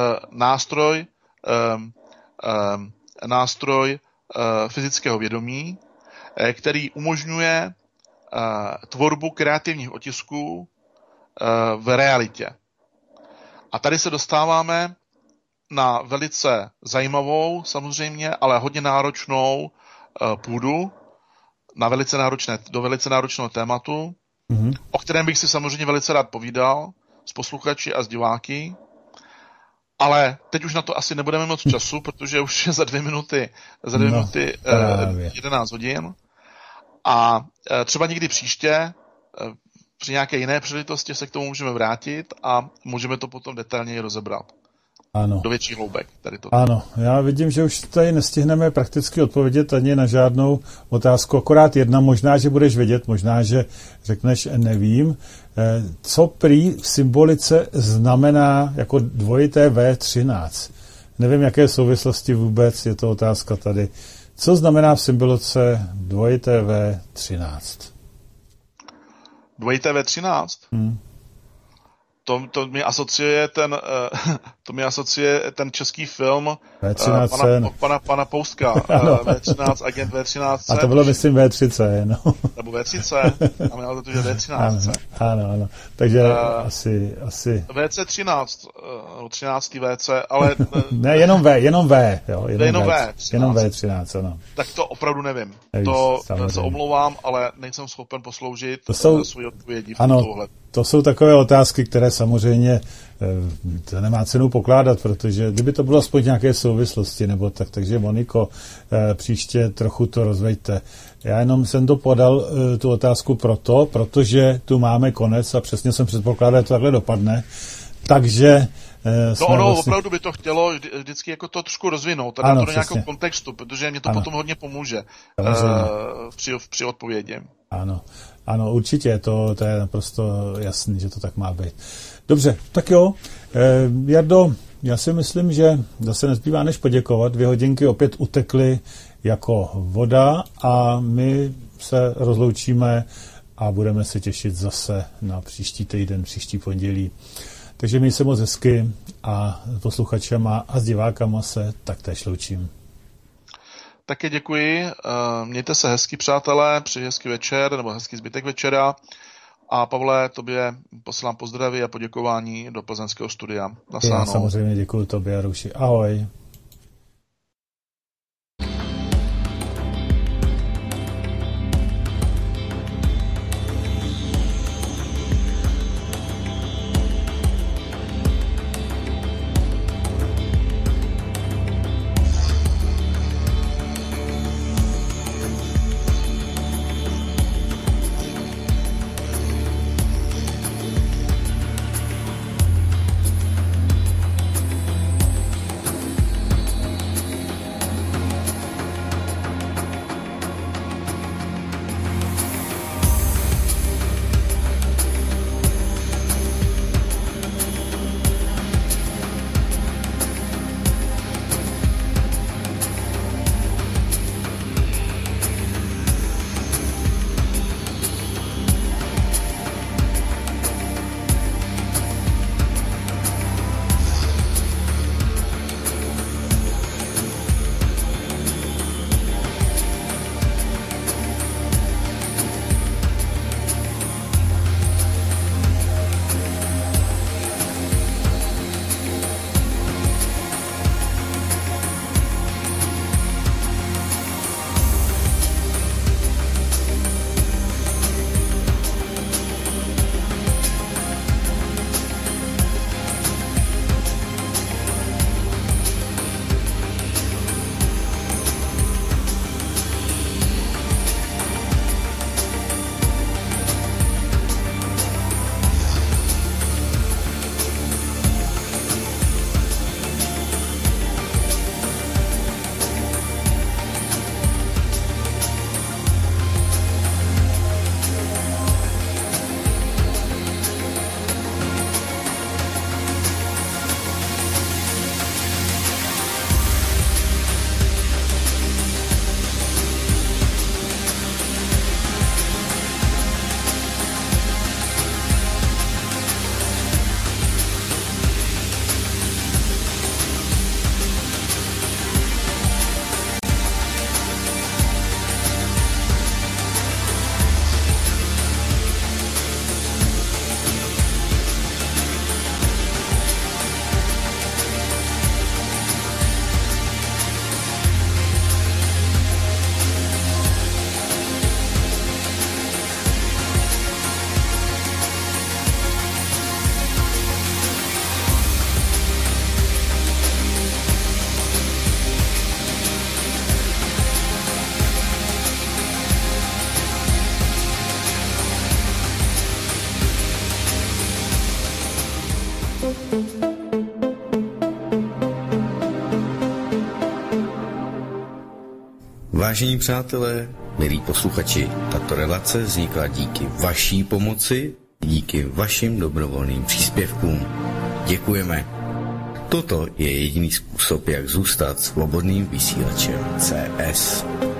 nástroj fyzického vědomí, který umožňuje tvorbu kreativních otisků v realitě. A tady se dostáváme na velice zajímavou, samozřejmě, ale hodně náročnou půdu, do velice náročného tématu, o kterém bych si samozřejmě velice rád povídal s posluchači a s diváky, ale teď už na to asi nebudeme moc času, protože už je za 2 minuty 11 hodin. A třeba někdy příště, při nějaké jiné příležitosti se k tomu můžeme vrátit a můžeme to potom detailněji rozebrat. Ano. do větších hloubek. Tady to. Ano, já vidím, že už tady nestihneme prakticky odpovědět ani na žádnou otázku, akorát jedna, možná, že budeš vědět, možná, že řekneš nevím. Co prý v symbolice znamená jako dvojité V13? Nevím, jaké souvislosti vůbec, je to otázka tady. Co znamená v symbolice dvojité V13? Dvojité V13? To mi asociuje ten český film pana Poustka. V13, agent V13. A to bylo, myslím, V3C, no. Nebo V3C, a mělo to, že V13. Ano. Takže asi... VC13, 13. VC, ale... Ne, jenom V, jo. Jenom V13, ano. Tak to opravdu nevím. Nevíš, to samozřejmě. se omlouvám, ale nejsem schopen posloužit svoji odpovědi v tomto ohledu. To jsou takové otázky, které samozřejmě to nemá cenu pokládat, protože kdyby to bylo aspoň nějaké souvislosti, nebo tak, takže Moniko, příště trochu to rozveďte. Já jenom jsem to podal, tu otázku protože tu máme konec a přesně jsem předpokládal, že to takhle dopadne. Takže opravdu by to chtělo vždycky jako to trošku rozvinout, teda to do nějakého kontextu, protože mě to potom hodně pomůže při odpovědi. Ano, určitě, to je naprosto jasný, že to tak má být. Dobře, tak jo, Jardo, já si myslím, že zase nezbývá než poděkovat. 2 hodinky opět utekly jako voda a my se rozloučíme a budeme se těšit zase na příští týden, příští pondělí. Takže měj se moc hezky a posluchačema a s divákama se taktéž loučím. Také děkuji. Mějte se hezky, přátelé, přeji hezký večer nebo hezký zbytek večera. A Pavle, tobě posílám pozdraví a poděkování do plzeňského studia. Naslánou. Já samozřejmě děkuji tobě, Ruši. Ahoj. Vážení přátelé, milí posluchači, tato relace vznikla díky vaší pomoci, díky vašim dobrovolným příspěvkům. Děkujeme. Toto je jediný způsob, jak zůstat svobodným vysílačem CS.